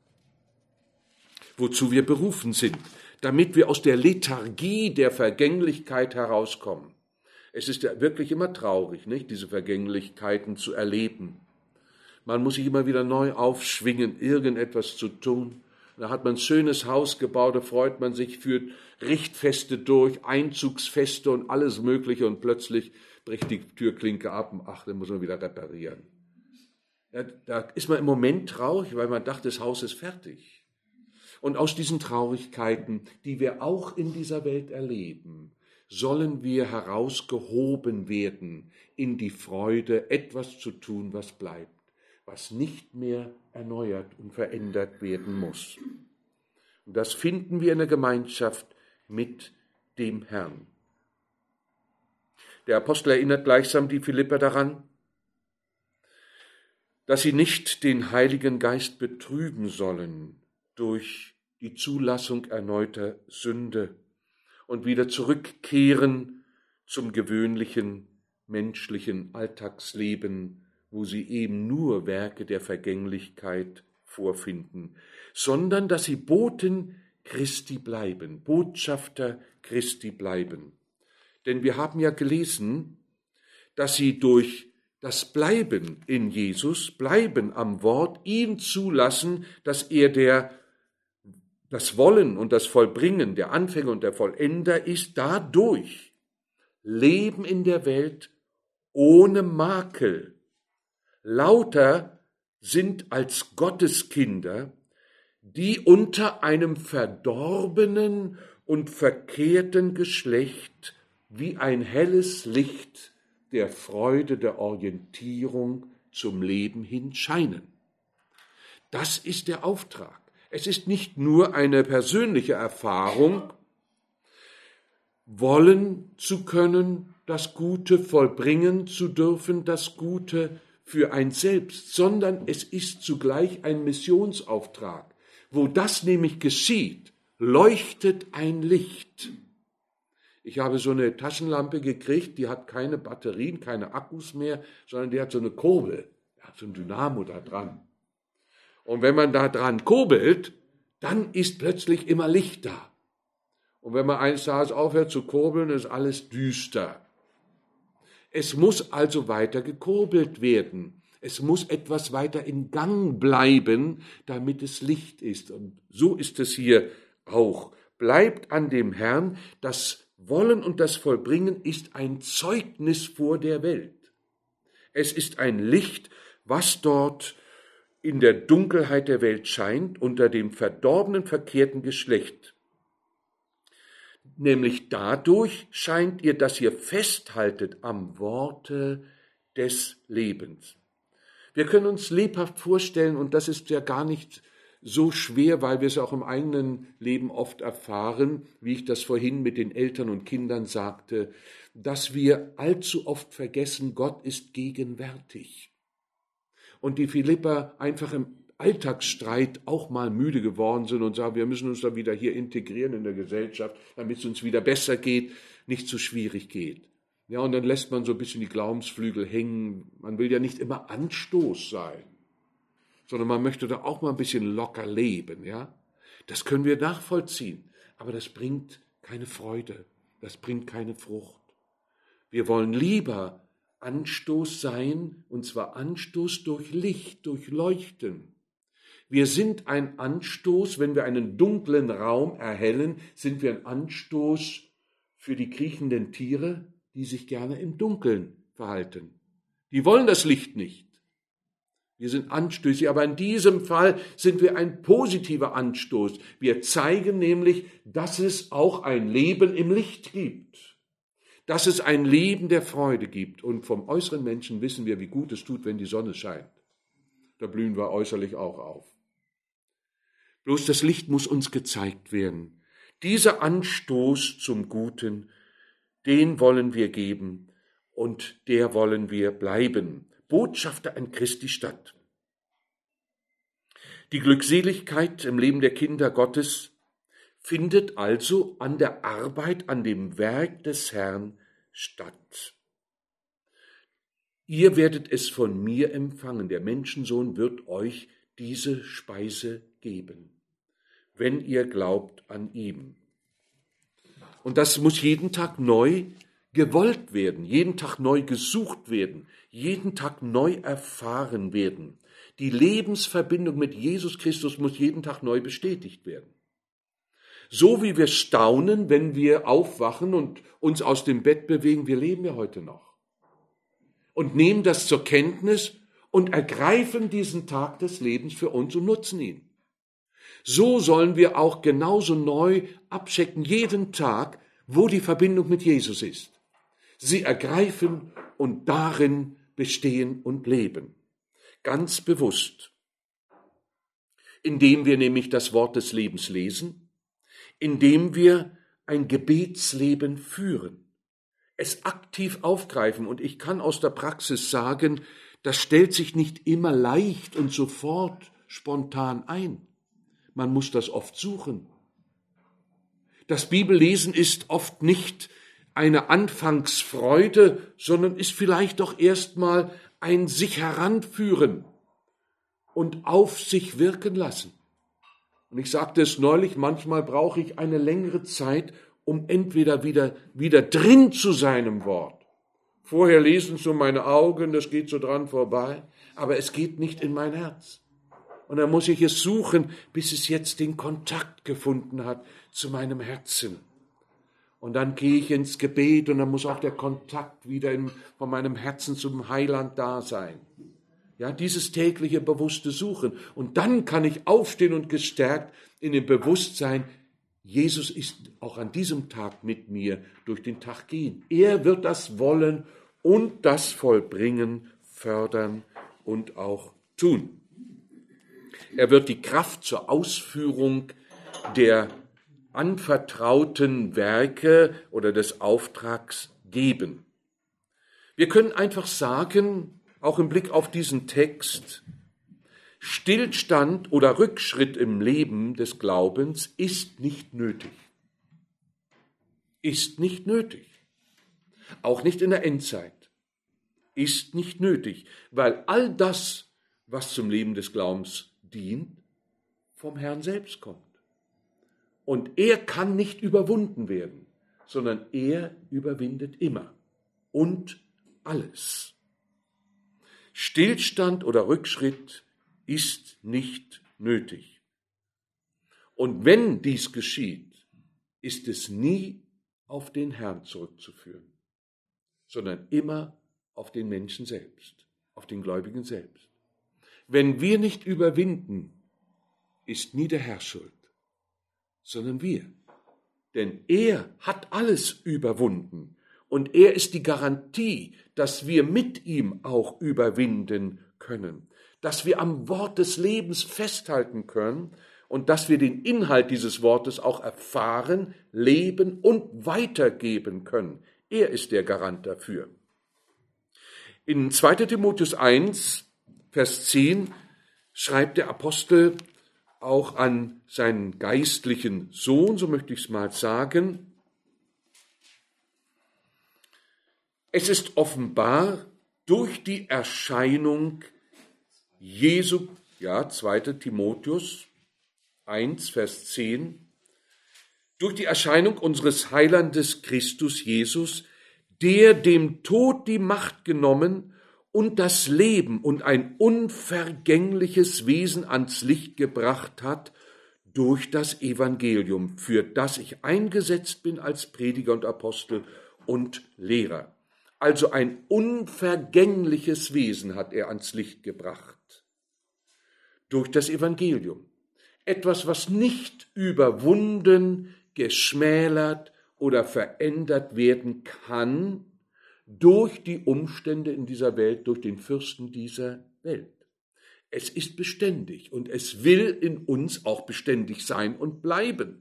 Wozu wir berufen sind, damit wir aus der Lethargie der Vergänglichkeit herauskommen. Es ist ja wirklich immer traurig, nicht, diese Vergänglichkeiten zu erleben. Man muss sich immer wieder neu aufschwingen, irgendetwas zu tun. Da hat man ein schönes Haus gebaut, da freut man sich, führt Richtfeste durch, Einzugsfeste und alles Mögliche und plötzlich bricht die Türklinke ab und ach, dann muss man wieder reparieren. Ja, da ist man im Moment traurig, weil man dachte, das Haus ist fertig. Und aus diesen Traurigkeiten, die wir auch in dieser Welt erleben, sollen wir herausgehoben werden in die Freude, etwas zu tun, was bleibt, was nicht mehr erneuert und verändert werden muss. Und das finden wir in der Gemeinschaft mit dem Herrn. Der Apostel erinnert gleichsam die Philipper daran, dass sie nicht den Heiligen Geist betrüben sollen durch die Zulassung erneuter Sünde und wieder zurückkehren zum gewöhnlichen menschlichen Alltagsleben, wo sie eben nur Werke der Vergänglichkeit vorfinden, sondern dass sie Boten Christi bleiben, Botschafter Christi bleiben. Denn wir haben ja gelesen, dass sie durch das Bleiben in Jesus, Bleiben am Wort, ihn zulassen, dass er das Wollen und das Vollbringen, der Anfänger und der Vollender ist, dadurch leben in der Welt ohne Makel. Lauter sind als Gotteskinder, die unter einem verdorbenen und verkehrten Geschlecht wie ein helles Licht der Freude, der Orientierung zum Leben hin scheinen. Das ist der Auftrag. Es ist nicht nur eine persönliche Erfahrung, wollen zu können, das Gute vollbringen zu dürfen, das Gute für ein Selbst, sondern es ist zugleich ein Missionsauftrag. Wo das nämlich geschieht, leuchtet ein Licht. Ich habe so eine Taschenlampe gekriegt, die hat keine Batterien, keine Akkus mehr, sondern die hat so eine Kurbel, so ein Dynamo da dran. Und wenn man da dran kurbelt, dann ist plötzlich immer Licht da. Und wenn man eines Tages aufhört zu kurbeln, ist alles düster. Es muss also weiter gekurbelt werden. Es muss etwas weiter in Gang bleiben, damit es Licht ist. Und so ist es hier auch. Bleibt an dem Herrn, das Wollen und das Vollbringen ist ein Zeugnis vor der Welt. Es ist ein Licht, was dort in der Dunkelheit der Welt scheint, unter dem verdorbenen, verkehrten Geschlecht. Nämlich dadurch scheint ihr, dass ihr festhaltet am Worte des Lebens. Wir können uns lebhaft vorstellen, und das ist ja gar nicht so schwer, weil wir es auch im eigenen Leben oft erfahren, wie ich das vorhin mit den Eltern und Kindern sagte, dass wir allzu oft vergessen, Gott ist gegenwärtig. Und die Philipper einfach im Alltagsstreit auch mal müde geworden sind und sagen, wir müssen uns da wieder hier integrieren in der Gesellschaft, damit es uns wieder besser geht, nicht so schwierig geht. Ja, und dann lässt man so ein bisschen die Glaubensflügel hängen. Man will ja nicht immer Anstoß sein, sondern man möchte da auch mal ein bisschen locker leben, ja. Das können wir nachvollziehen, aber das bringt keine Freude, das bringt keine Frucht. Wir wollen lieber Anstoß sein, und zwar Anstoß durch Licht, durch Leuchten. Wir sind ein Anstoß, wenn wir einen dunklen Raum erhellen, sind wir ein Anstoß für die kriechenden Tiere, die sich gerne im Dunkeln verhalten. Die wollen das Licht nicht. Wir sind anstößig, aber in diesem Fall sind wir ein positiver Anstoß. Wir zeigen nämlich, dass es auch ein Leben im Licht gibt, dass es ein Leben der Freude gibt. Und vom äußeren Menschen wissen wir, wie gut es tut, wenn die Sonne scheint. Da blühen wir äußerlich auch auf. Bloß das Licht muss uns gezeigt werden. Dieser Anstoß zum Guten, den wollen wir geben und der wollen wir bleiben. Botschafter an Christi Stadt. Die Glückseligkeit im Leben der Kinder Gottes findet also an der Arbeit, an dem Werk des Herrn statt. Ihr werdet es von mir empfangen, der Menschensohn wird euch diese Speise geben, wenn ihr glaubt an ihn. Und das muss jeden Tag neu gewollt werden, jeden Tag neu gesucht werden, jeden Tag neu erfahren werden. Die Lebensverbindung mit Jesus Christus muss jeden Tag neu bestätigt werden. So wie wir staunen, wenn wir aufwachen und uns aus dem Bett bewegen, wir leben ja heute noch. Und nehmen das zur Kenntnis und ergreifen diesen Tag des Lebens für uns und nutzen ihn. So sollen wir auch genauso neu abchecken, jeden Tag, wo die Verbindung mit Jesus ist. Sie ergreifen und darin bestehen und leben. Ganz bewusst. Indem wir nämlich das Wort des Lebens lesen, indem wir ein Gebetsleben führen, es aktiv aufgreifen. Und ich kann aus der Praxis sagen, das stellt sich nicht immer leicht und sofort spontan ein. Man muss das oft suchen. Das Bibellesen ist oft nicht eine Anfangsfreude, sondern ist vielleicht doch erstmal ein sich heranführen und auf sich wirken lassen. Und ich sagte es neulich, manchmal brauche ich eine längere Zeit, um entweder wieder drin zu sein im Wort. Vorher lesen so meine Augen, das geht so dran vorbei, aber es geht nicht in mein Herz. Und dann muss ich es suchen, bis es jetzt den Kontakt gefunden hat zu meinem Herzen. Und dann gehe ich ins Gebet und dann muss auch der Kontakt wieder von meinem Herzen zum Heiland da sein. Ja, dieses tägliche bewusste Suchen. Und dann kann ich aufstehen und gestärkt in dem Bewusstsein, Jesus ist auch an diesem Tag mit mir durch den Tag gehen. Er wird das wollen und das vollbringen, fördern und auch tun. Er wird die Kraft zur Ausführung der anvertrauten Werke oder des Auftrags geben. Wir können einfach sagen, auch im Blick auf diesen Text, Stillstand oder Rückschritt im Leben des Glaubens ist nicht nötig. Ist nicht nötig. Auch nicht in der Endzeit. Ist nicht nötig, weil all das, was zum Leben des Glaubens dient, vom Herrn selbst kommt. Und er kann nicht überwunden werden, sondern er überwindet immer und alles. Stillstand oder Rückschritt ist nicht nötig. Und wenn dies geschieht, ist es nie auf den Herrn zurückzuführen, sondern immer auf den Menschen selbst, auf den Gläubigen selbst. Wenn wir nicht überwinden, ist nie der Herr schuld, sondern wir. Denn er hat alles überwunden und er ist die Garantie, dass wir mit ihm auch überwinden können, dass wir am Wort des Lebens festhalten können und dass wir den Inhalt dieses Wortes auch erfahren, leben und weitergeben können. Er ist der Garant dafür. In 2. Timotheus 1, Vers 10 schreibt der Apostel auch an seinen geistlichen Sohn, so möchte ich es mal sagen, Es ist offenbar durch die Erscheinung Jesu, 2. Timotheus 1, Vers 10, durch die Erscheinung unseres Heilandes Christus Jesus, der dem Tod die Macht genommen und das Leben und ein unvergängliches Wesen ans Licht gebracht hat durch das Evangelium, für das ich eingesetzt bin als Prediger und Apostel und Lehrer. Also ein unvergängliches Wesen hat er ans Licht gebracht durch das Evangelium. Etwas, was nicht überwunden, geschmälert oder verändert werden kann durch die Umstände in dieser Welt, durch den Fürsten dieser Welt. Es ist beständig und es will in uns auch beständig sein und bleiben.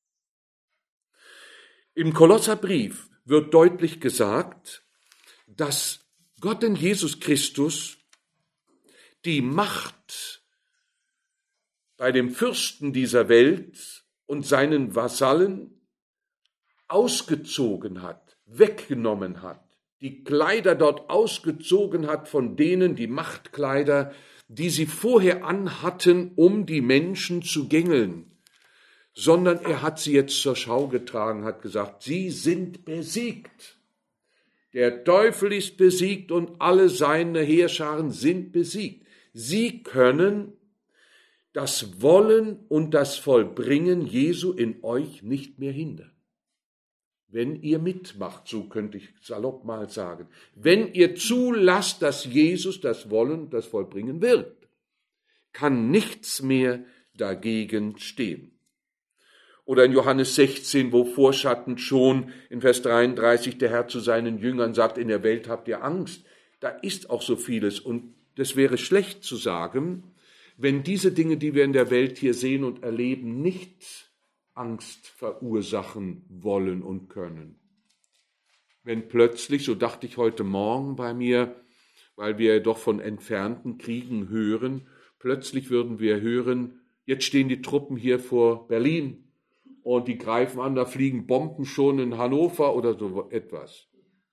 Im Kolosserbrief wird deutlich gesagt, dass Gott in Jesus Christus die Macht bei dem Fürsten dieser Welt und seinen Vasallen ausgezogen hat, weggenommen hat, die Kleider dort ausgezogen hat von denen, die Machtkleider, die sie vorher anhatten, um die Menschen zu gängeln, sondern er hat sie jetzt zur Schau getragen, hat gesagt, sie sind besiegt. Der Teufel ist besiegt und alle seine Heerscharen sind besiegt. Sie können das Wollen und das Vollbringen Jesu in euch nicht mehr hindern. Wenn ihr mitmacht, so könnte ich salopp mal sagen, wenn ihr zulasst, dass Jesus das Wollen und das Vollbringen wirkt, kann nichts mehr dagegen stehen. Oder in Johannes 16, wo vorschattend schon in Vers 33 der Herr zu seinen Jüngern sagt, in der Welt habt ihr Angst. Da ist auch so vieles und das wäre schlecht zu sagen, wenn diese Dinge, die wir in der Welt hier sehen und erleben, nicht Angst verursachen wollen und können. Wenn plötzlich, so dachte ich heute Morgen bei mir, weil wir doch von entfernten Kriegen hören, plötzlich würden wir hören, jetzt stehen die Truppen hier vor Berlin und die greifen an, da fliegen Bomben schon in Hannover oder so etwas.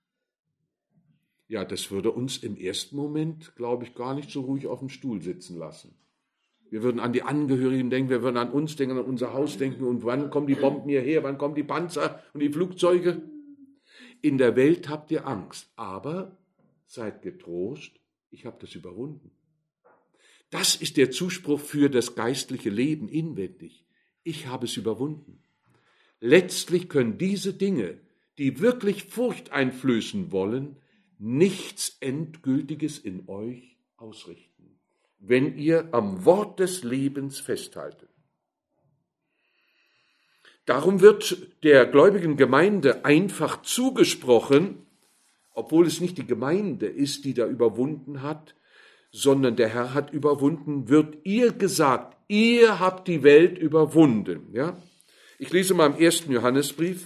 Ja, das würde uns im ersten Moment, glaube ich, gar nicht so ruhig auf dem Stuhl sitzen lassen. Wir würden an die Angehörigen denken, wir würden an uns denken, an unser Haus denken und wann kommen die Bomben hierher, wann kommen die Panzer und die Flugzeuge? In der Welt habt ihr Angst, aber seid getrost, ich habe das überwunden. Das ist der Zuspruch für das geistliche Leben inwendig. Ich habe es überwunden. Letztlich können diese Dinge, die wirklich Furcht einflößen wollen, nichts Endgültiges in euch ausrichten, wenn ihr am Wort des Lebens festhaltet. Darum wird der gläubigen Gemeinde einfach zugesprochen, obwohl es nicht die Gemeinde ist, die da überwunden hat, sondern der Herr hat überwunden, wird ihr gesagt, ihr habt die Welt überwunden. Ja? Ich lese mal im 1. Johannesbrief,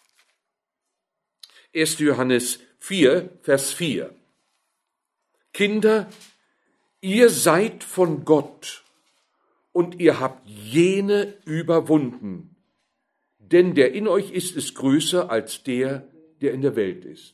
1. Johannes 4, Vers 4. Kinder, ihr seid von Gott und ihr habt jene überwunden, denn der in euch ist größer als der in der Welt ist.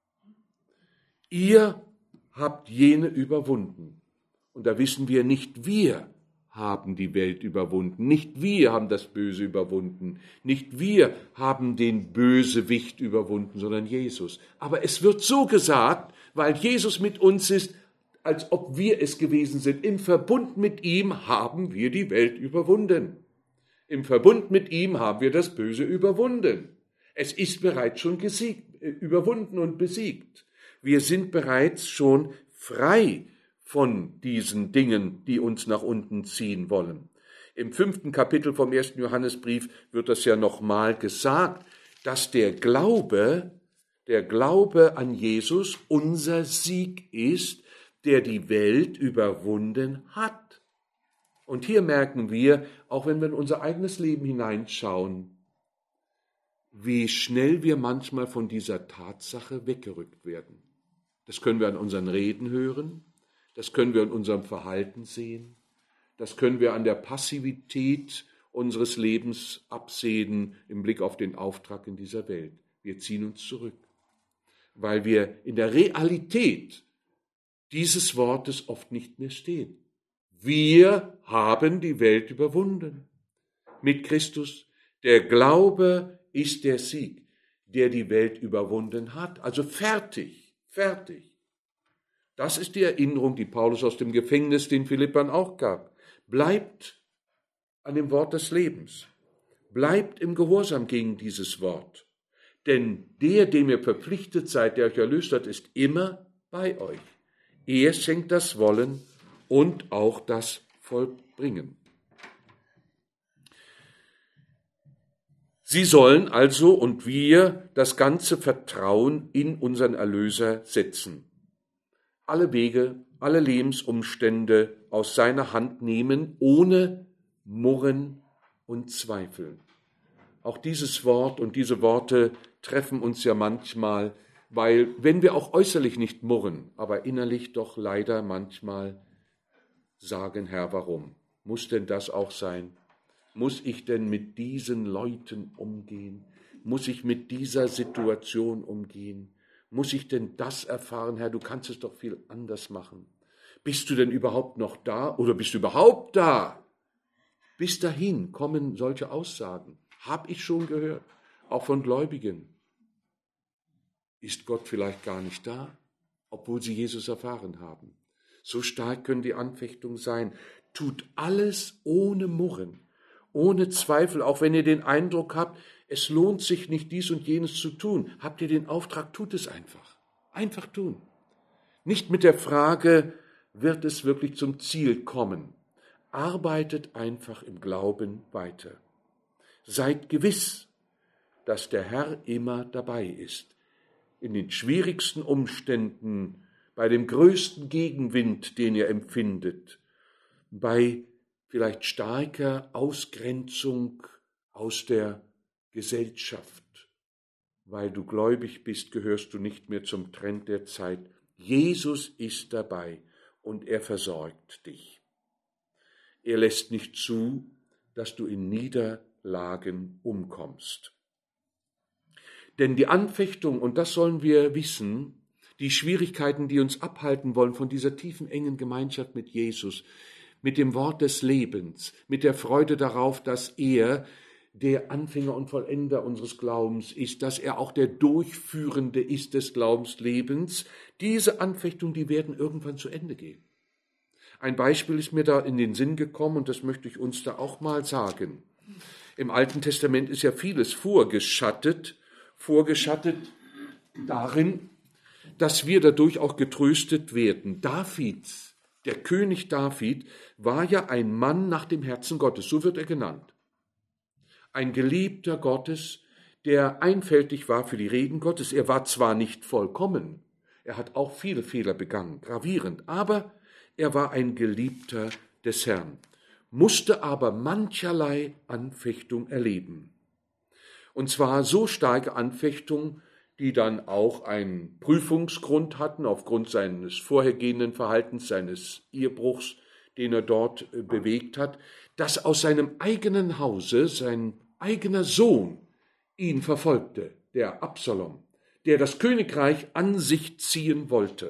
Ihr habt jene überwunden. Und da wissen wir, nicht wir haben die Welt überwunden, nicht wir haben das Böse überwunden, nicht wir haben den Bösewicht überwunden, sondern Jesus. Aber es wird so gesagt, weil Jesus mit uns ist, als ob wir es gewesen sind. Im Verbund mit ihm haben wir die Welt überwunden. Im Verbund mit ihm haben wir das Böse überwunden. Es ist bereits schon überwunden und besiegt. Wir sind bereits schon frei von diesen Dingen, die uns nach unten ziehen wollen. Im 5. Kapitel vom 1. Johannesbrief wird das ja nochmal gesagt, dass der Glaube an Jesus unser Sieg ist, der die Welt überwunden hat. Und hier merken wir, auch wenn wir in unser eigenes Leben hineinschauen, wie schnell wir manchmal von dieser Tatsache weggerückt werden. Das können wir an unseren Reden hören, das können wir an unserem Verhalten sehen, das können wir an der Passivität unseres Lebens absehen im Blick auf den Auftrag in dieser Welt. Wir ziehen uns zurück. weil wir in der Realität dieses Wortes oft nicht mehr stehen. Wir haben die Welt überwunden mit Christus. Der Glaube ist der Sieg, der die Welt überwunden hat. Also fertig, fertig. Das ist die Erinnerung, die Paulus aus dem Gefängnis den Philippern auch gab. Bleibt an dem Wort des Lebens. Bleibt im Gehorsam gegen dieses Wort. Denn der, dem ihr verpflichtet seid, der euch erlöst hat, ist immer bei euch. Er schenkt das Wollen und auch das Vollbringen. Sie sollen also und wir das ganze Vertrauen in unseren Erlöser setzen. Alle Wege, alle Lebensumstände aus seiner Hand nehmen, ohne Murren und Zweifeln. Auch dieses Wort und diese Worte treffen uns ja manchmal, weil wenn wir auch äußerlich nicht murren, aber innerlich doch leider manchmal sagen, Herr, warum? Muss denn das auch sein? Muss ich denn mit diesen Leuten umgehen? Muss ich mit dieser Situation umgehen? Muss ich denn das erfahren, Herr? Du kannst es doch viel anders machen. Bist du denn überhaupt noch da oder bist du überhaupt da? Bis dahin kommen solche Aussagen. Habe ich schon gehört, auch von Gläubigen. Ist Gott vielleicht gar nicht da, obwohl sie Jesus erfahren haben? So stark können die Anfechtungen sein. Tut alles ohne Murren, ohne Zweifel, auch wenn ihr den Eindruck habt, es lohnt sich nicht, dies und jenes zu tun. Habt ihr den Auftrag, tut es einfach. Einfach tun. Nicht mit der Frage, wird es wirklich zum Ziel kommen? Arbeitet einfach im Glauben weiter. Seid gewiss, dass der Herr immer dabei ist. In den schwierigsten Umständen, bei dem größten Gegenwind, den ihr empfindet, bei vielleicht starker Ausgrenzung aus der Gesellschaft. Weil du gläubig bist, gehörst du nicht mehr zum Trend der Zeit. Jesus ist dabei und er versorgt dich. Er lässt nicht zu, dass du in Niederlagen umkommst. Denn die Anfechtung, und das sollen wir wissen, die Schwierigkeiten, die uns abhalten wollen von dieser tiefen, engen Gemeinschaft mit Jesus, mit dem Wort des Lebens, mit der Freude darauf, dass er der Anfänger und Vollender unseres Glaubens ist, dass er auch der Durchführende ist des Glaubenslebens, diese Anfechtungen, die werden irgendwann zu Ende gehen. Ein Beispiel ist mir da in den Sinn gekommen und das möchte ich uns da auch mal sagen. Im Alten Testament ist ja vieles vorgeschattet darin, dass wir dadurch auch getröstet werden. David, der König David, war ja ein Mann nach dem Herzen Gottes, so wird er genannt. Ein Geliebter Gottes, der einfältig war für die Reden Gottes. Er war zwar nicht vollkommen, er hat auch viele Fehler begangen, gravierend, aber er war ein Geliebter des Herrn, musste aber mancherlei Anfechtung erleben. Und zwar so starke Anfechtung, die dann auch einen Prüfungsgrund hatten, aufgrund seines vorhergehenden Verhaltens, seines Ehebruchs, den er dort bewegt hat, dass aus seinem eigenen Hause sein eigener Sohn ihn verfolgte, der Absalom, der das Königreich an sich ziehen wollte.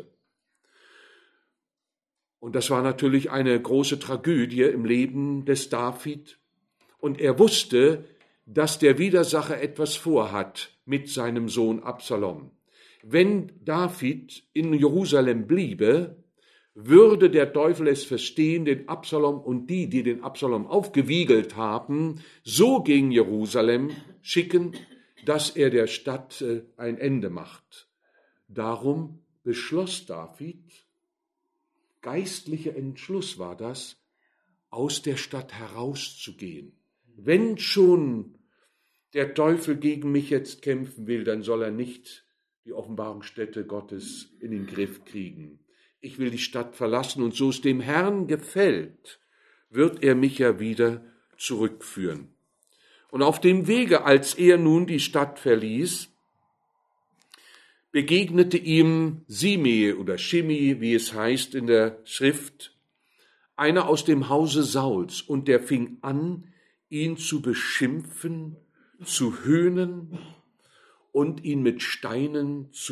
Und das war natürlich eine große Tragödie im Leben des David. Und er wusste, dass der Widersacher etwas vorhat mit seinem Sohn Absalom. Wenn David in Jerusalem bliebe, würde der Teufel es verstehen, den Absalom und die den Absalom aufgewiegelt haben, so gegen Jerusalem schicken, dass er der Stadt ein Ende macht. Darum beschloss David, geistlicher Entschluss war das, aus der Stadt herauszugehen. Wenn schon der Teufel gegen mich jetzt kämpfen will, dann soll er nicht die Offenbarungsstätte Gottes in den Griff kriegen. Ich will die Stadt verlassen und so es dem Herrn gefällt, wird er mich ja wieder zurückführen. Und auf dem Wege, als er nun die Stadt verließ, begegnete ihm Simei oder Shimei, wie es heißt in der Schrift, einer aus dem Hause Sauls, und der fing an, ihn zu beschimpfen, zu höhnen und ihn mit Steinen zu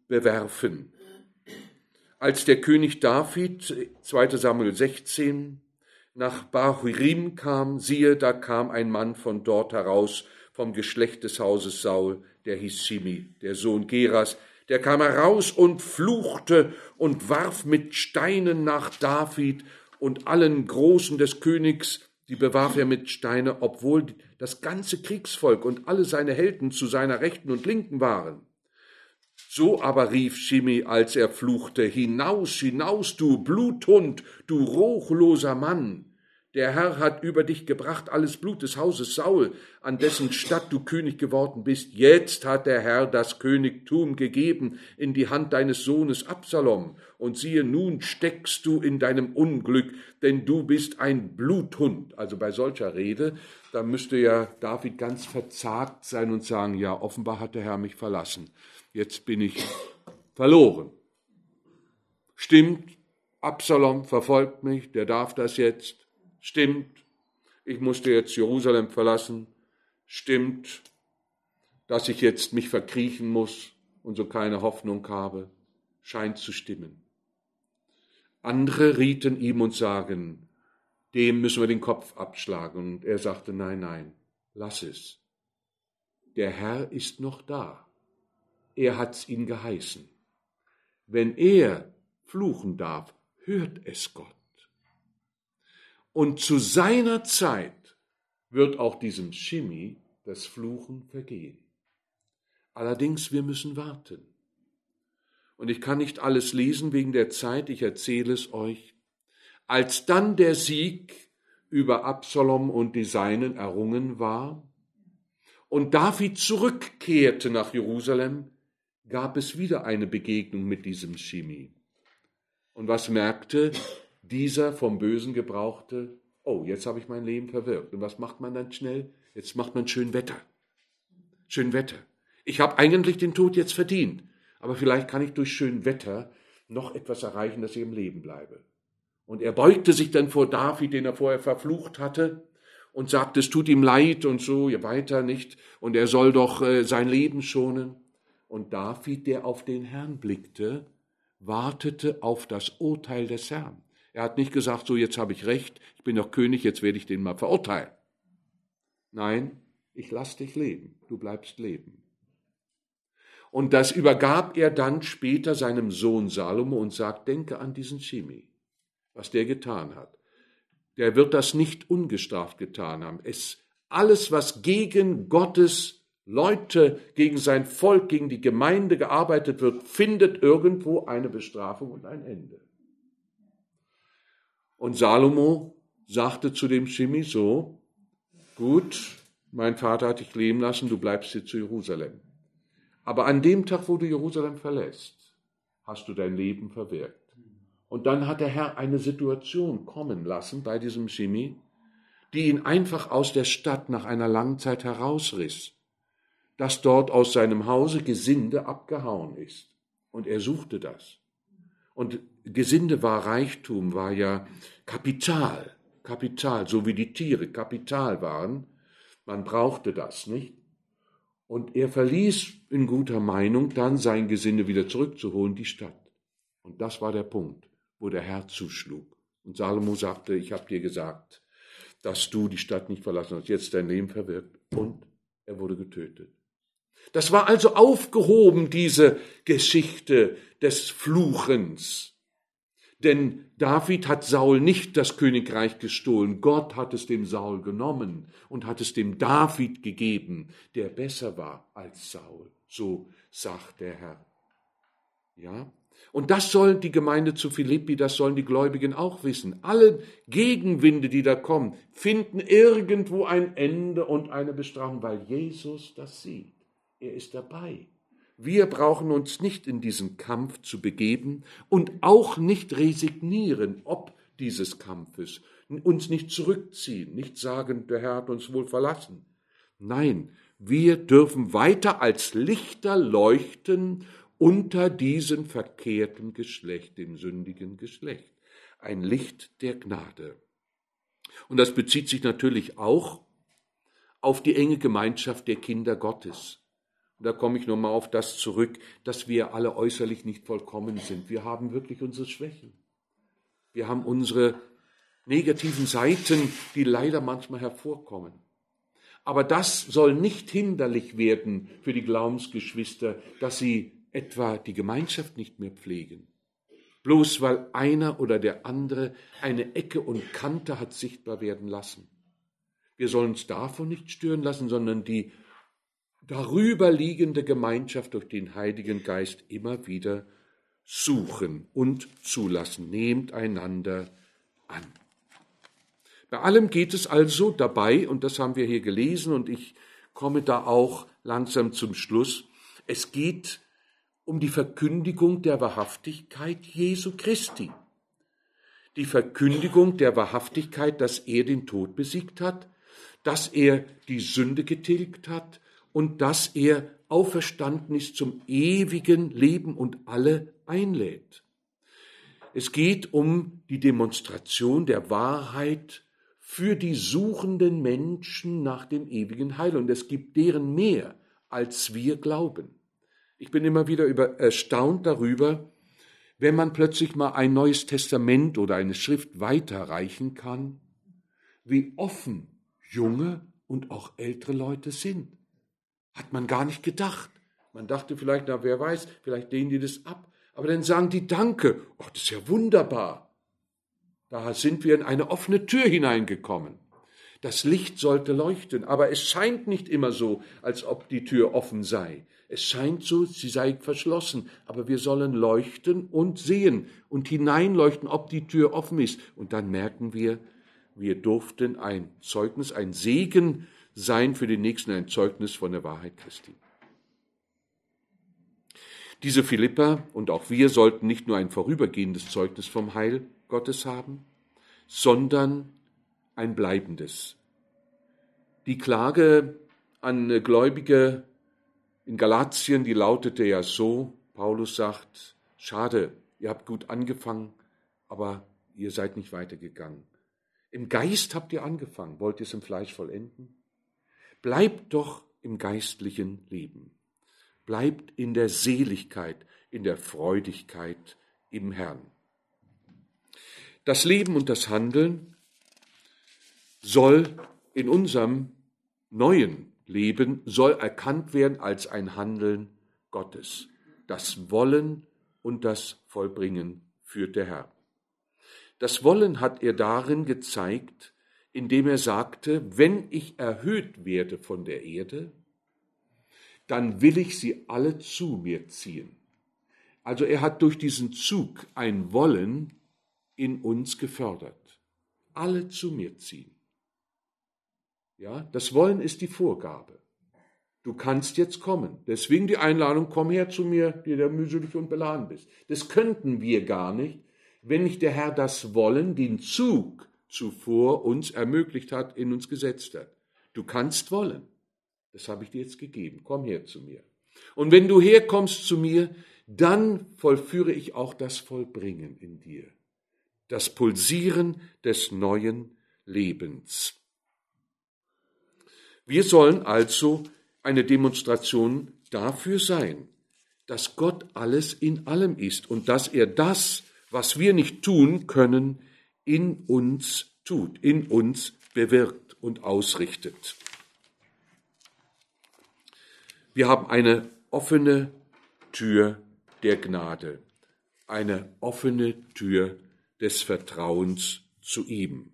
bewerfen. Als der König David, 2. Samuel 16, nach Bahurim kam, siehe, da kam ein Mann von dort heraus, vom Geschlecht des Hauses Saul, der hieß Shimi, der Sohn Geras, der kam heraus und fluchte und warf mit Steinen nach David und allen Großen des Königs, die bewarf er mit Steine, obwohl das ganze Kriegsvolk und alle seine Helden zu seiner Rechten und Linken waren. So aber rief Shimi, als er fluchte, hinaus, hinaus, du Bluthund, du ruchloser Mann. Der Herr hat über dich gebracht alles Blut des Hauses Saul, an dessen Statt du König geworden bist. Jetzt hat der Herr das Königtum gegeben in die Hand deines Sohnes Absalom. Und siehe, nun steckst du in deinem Unglück, denn du bist ein Bluthund. Also bei solcher Rede, da müsste ja David ganz verzagt sein und sagen, ja, offenbar hat der Herr mich verlassen. Jetzt bin ich verloren. Stimmt, Absalom verfolgt mich, der darf das jetzt. Stimmt, ich musste jetzt Jerusalem verlassen. Stimmt, dass ich jetzt mich verkriechen muss und so keine Hoffnung habe. Scheint zu stimmen. Andere rieten ihm und sagen, dem müssen wir den Kopf abschlagen. Und er sagte, nein, nein, lass es. Der Herr ist noch da. Er hat's ihn geheißen. Wenn er fluchen darf, hört es Gott. Und zu seiner Zeit wird auch diesem Shimi das Fluchen vergehen. Allerdings, wir müssen warten. Und ich kann nicht alles lesen wegen der Zeit, ich erzähle es euch. Als dann der Sieg über Absalom und die Seinen errungen war und David zurückkehrte nach Jerusalem, gab es wieder eine Begegnung mit diesem Shimi. Und was merkte dieser vom Bösen Gebrauchte? Oh, jetzt habe ich mein Leben verwirkt. Und was macht man dann schnell? Jetzt macht man schön Wetter. Schön Wetter. Ich habe eigentlich den Tod jetzt verdient, aber vielleicht kann ich durch schön Wetter noch etwas erreichen, dass ich im Leben bleibe. Und er beugte sich dann vor David, den er vorher verflucht hatte, und sagte, es tut ihm leid und so, weiter nicht. Und er soll doch sein Leben schonen. Und David, der auf den Herrn blickte, wartete auf das Urteil des Herrn. Er hat nicht gesagt, so jetzt habe ich recht, ich bin doch König, jetzt werde ich den mal verurteilen. Nein, ich lasse dich leben, du bleibst leben. Und das übergab er dann später seinem Sohn Salomo und sagt, denke an diesen Shimi, was der getan hat. Der wird das nicht ungestraft getan haben. Alles, was gegen Gottes Leute, gegen sein Volk, gegen die Gemeinde gearbeitet wird, findet irgendwo eine Bestrafung und ein Ende. Und Salomo sagte zu dem Shimi so, gut, mein Vater hat dich leben lassen, du bleibst hier zu Jerusalem. Aber an dem Tag, wo du Jerusalem verlässt, hast du dein Leben verwirkt. Und dann hat der Herr eine Situation kommen lassen bei diesem Shimi, die ihn einfach aus der Stadt nach einer langen Zeit herausriss, dass dort aus seinem Hause Gesinde abgehauen ist. Und er suchte das. Und Gesinde war Reichtum, war ja Kapital, so wie die Tiere Kapital waren. Man brauchte das, nicht? Und er verließ in guter Meinung, dann sein Gesinde wieder zurückzuholen, die Stadt. Und das war der Punkt, wo der Herr zuschlug. Und Salomo sagte, ich habe dir gesagt, dass du die Stadt nicht verlassen hast, jetzt dein Leben verwirkt. Und er wurde getötet. Das war also aufgehoben, diese Geschichte des Fluchens. Denn David hat Saul nicht das Königreich gestohlen. Gott hat es dem Saul genommen und hat es dem David gegeben, der besser war als Saul. So sagt der Herr. Ja? Und das soll die Gemeinde zu Philippi, das sollen die Gläubigen auch wissen. Alle Gegenwinde, die da kommen, finden irgendwo ein Ende und eine Bestrafung, weil Jesus das sieht. Er ist dabei. Wir brauchen uns nicht in diesen Kampf zu begeben und auch nicht resignieren, ob dieses Kampfes, uns nicht zurückziehen, nicht sagen, der Herr hat uns wohl verlassen. Nein, wir dürfen weiter als Lichter leuchten unter diesem verkehrten Geschlecht, dem sündigen Geschlecht. Ein Licht der Gnade. Und das bezieht sich natürlich auch auf die enge Gemeinschaft der Kinder Gottes. Da komme ich nochmal auf das zurück, dass wir alle äußerlich nicht vollkommen sind. Wir haben wirklich unsere Schwächen. Wir haben unsere negativen Seiten, die leider manchmal hervorkommen. Aber das soll nicht hinderlich werden für die Glaubensgeschwister, dass sie etwa die Gemeinschaft nicht mehr pflegen. Bloß weil einer oder der andere eine Ecke und Kante hat sichtbar werden lassen. Wir sollen uns davon nicht stören lassen, sondern die darüber liegende Gemeinschaft durch den Heiligen Geist immer wieder suchen und zulassen. Nehmt einander an. Bei allem geht es also dabei, und das haben wir hier gelesen, und ich komme da auch langsam zum Schluss, es geht um die Verkündigung der Wahrhaftigkeit Jesu Christi. Die Verkündigung der Wahrhaftigkeit, dass er den Tod besiegt hat, dass er die Sünde getilgt hat und dass er auferstanden ist zum ewigen Leben und alle einlädt. Es geht um die Demonstration der Wahrheit für die suchenden Menschen nach dem ewigen Heil. Und es gibt deren mehr, als wir glauben. Ich bin immer wieder erstaunt darüber, wenn man plötzlich mal ein Neues Testament oder eine Schrift weiterreichen kann, wie offen junge und auch ältere Leute sind. Hat man gar nicht gedacht. Man dachte vielleicht, na wer weiß, vielleicht lehnen die das ab. Aber dann sagen die Danke. Oh, das ist ja wunderbar. Da sind wir in eine offene Tür hineingekommen. Das Licht sollte leuchten, aber es scheint nicht immer so, als ob die Tür offen sei. Es scheint so, sie sei verschlossen, aber wir sollen leuchten und sehen und hineinleuchten, ob die Tür offen ist. Und dann merken wir durften ein Zeugnis, ein Segen sein für den Nächsten, ein Zeugnis von der Wahrheit Christi. Diese Philipper und auch wir sollten nicht nur ein vorübergehendes Zeugnis vom Heil Gottes haben, sondern ein bleibendes. Die Klage an Gläubige in Galatien, die lautete ja so, Paulus sagt, schade, ihr habt gut angefangen, aber ihr seid nicht weitergegangen. Im Geist habt ihr angefangen, wollt ihr es im Fleisch vollenden? Bleibt doch im geistlichen Leben. Bleibt in der Seligkeit, in der Freudigkeit im Herrn. Das Leben und das Handeln soll in unserem neuen Leben, soll erkannt werden als ein Handeln Gottes. Das Wollen und das Vollbringen führt der Herr. Das Wollen hat er darin gezeigt, indem er sagte, wenn ich erhöht werde von der Erde, dann will ich sie alle zu mir ziehen. Also er hat durch diesen Zug ein Wollen in uns gefördert. Alle zu mir ziehen. Ja, das Wollen ist die Vorgabe. Du kannst jetzt kommen. Deswegen die Einladung, komm her zu mir, der du mühselig und beladen bist. Das könnten wir gar nicht, wenn nicht der Herr das Wollen, den Zug zuvor uns ermöglicht hat, in uns gesetzt hat. Du kannst wollen. Das habe ich dir jetzt gegeben. Komm her zu mir. Und wenn du herkommst zu mir, dann vollführe ich auch das Vollbringen in dir. Das Pulsieren des neuen Lebens. Wir sollen also eine Demonstration dafür sein, dass Gott alles in allem ist und dass er das, was wir nicht tun können, in uns tut, in uns bewirkt und ausrichtet. Wir haben eine offene Tür der Gnade, eine offene Tür des Vertrauens zu ihm.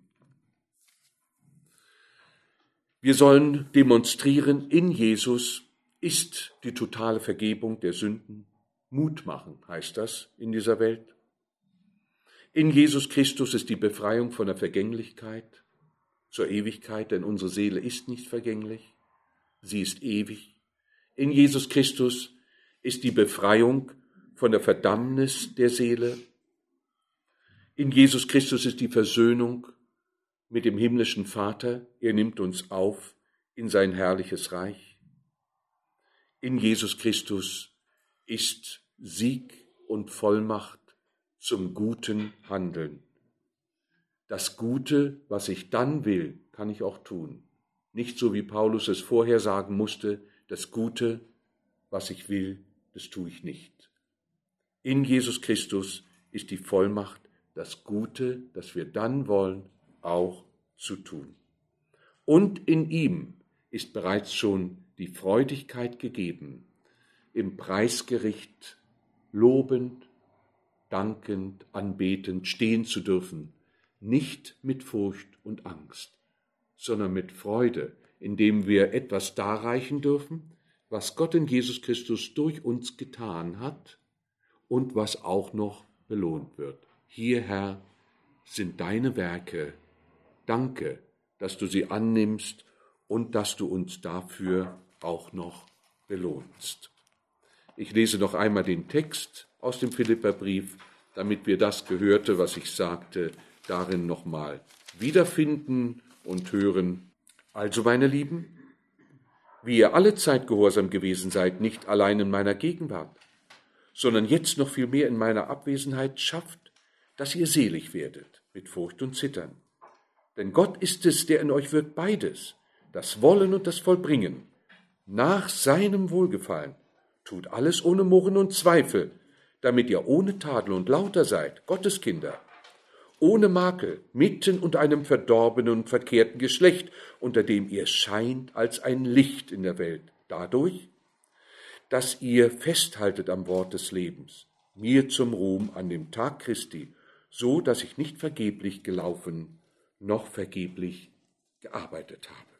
Wir sollen demonstrieren, in Jesus ist die totale Vergebung der Sünden. Mut machen, heißt das in dieser Welt. In Jesus Christus ist die Befreiung von der Vergänglichkeit zur Ewigkeit, denn unsere Seele ist nicht vergänglich, sie ist ewig. In Jesus Christus ist die Befreiung von der Verdammnis der Seele. In Jesus Christus ist die Versöhnung mit dem himmlischen Vater. Er nimmt uns auf in sein herrliches Reich. In Jesus Christus ist Sieg und Vollmacht zum guten Handeln. Das Gute, was ich dann will, kann ich auch tun. Nicht so, wie Paulus es vorher sagen musste, das Gute, was ich will, das tue ich nicht. In Jesus Christus ist die Vollmacht, das Gute, das wir dann wollen, auch zu tun. Und in ihm ist bereits schon die Freudigkeit gegeben, im Preisgericht lobend, dankend, anbetend stehen zu dürfen, nicht mit Furcht und Angst, sondern mit Freude, indem wir etwas darreichen dürfen, was Gott in Jesus Christus durch uns getan hat und was auch noch belohnt wird. Hier, Herr, sind deine Werke. Danke, dass du sie annimmst und dass du uns dafür auch noch belohnst. Ich lese noch einmal den Text aus dem Philipperbrief, damit wir das Gehörte, was ich sagte, darin nochmal wiederfinden und hören. Also, meine Lieben, wie ihr alle Zeit gehorsam gewesen seid, nicht allein in meiner Gegenwart, sondern jetzt noch viel mehr in meiner Abwesenheit, schafft, dass ihr selig werdet mit Furcht und Zittern. Denn Gott ist es, der in euch wirkt beides, das Wollen und das Vollbringen, nach seinem Wohlgefallen. Tut alles ohne Murren und Zweifel, damit ihr ohne Tadel und lauter seid, Gottes Kinder, ohne Makel, mitten unter einem verdorbenen und verkehrten Geschlecht, unter dem ihr scheint als ein Licht in der Welt, dadurch, dass ihr festhaltet am Wort des Lebens, mir zum Ruhm an dem Tag Christi, so dass ich nicht vergeblich gelaufen, noch vergeblich gearbeitet habe.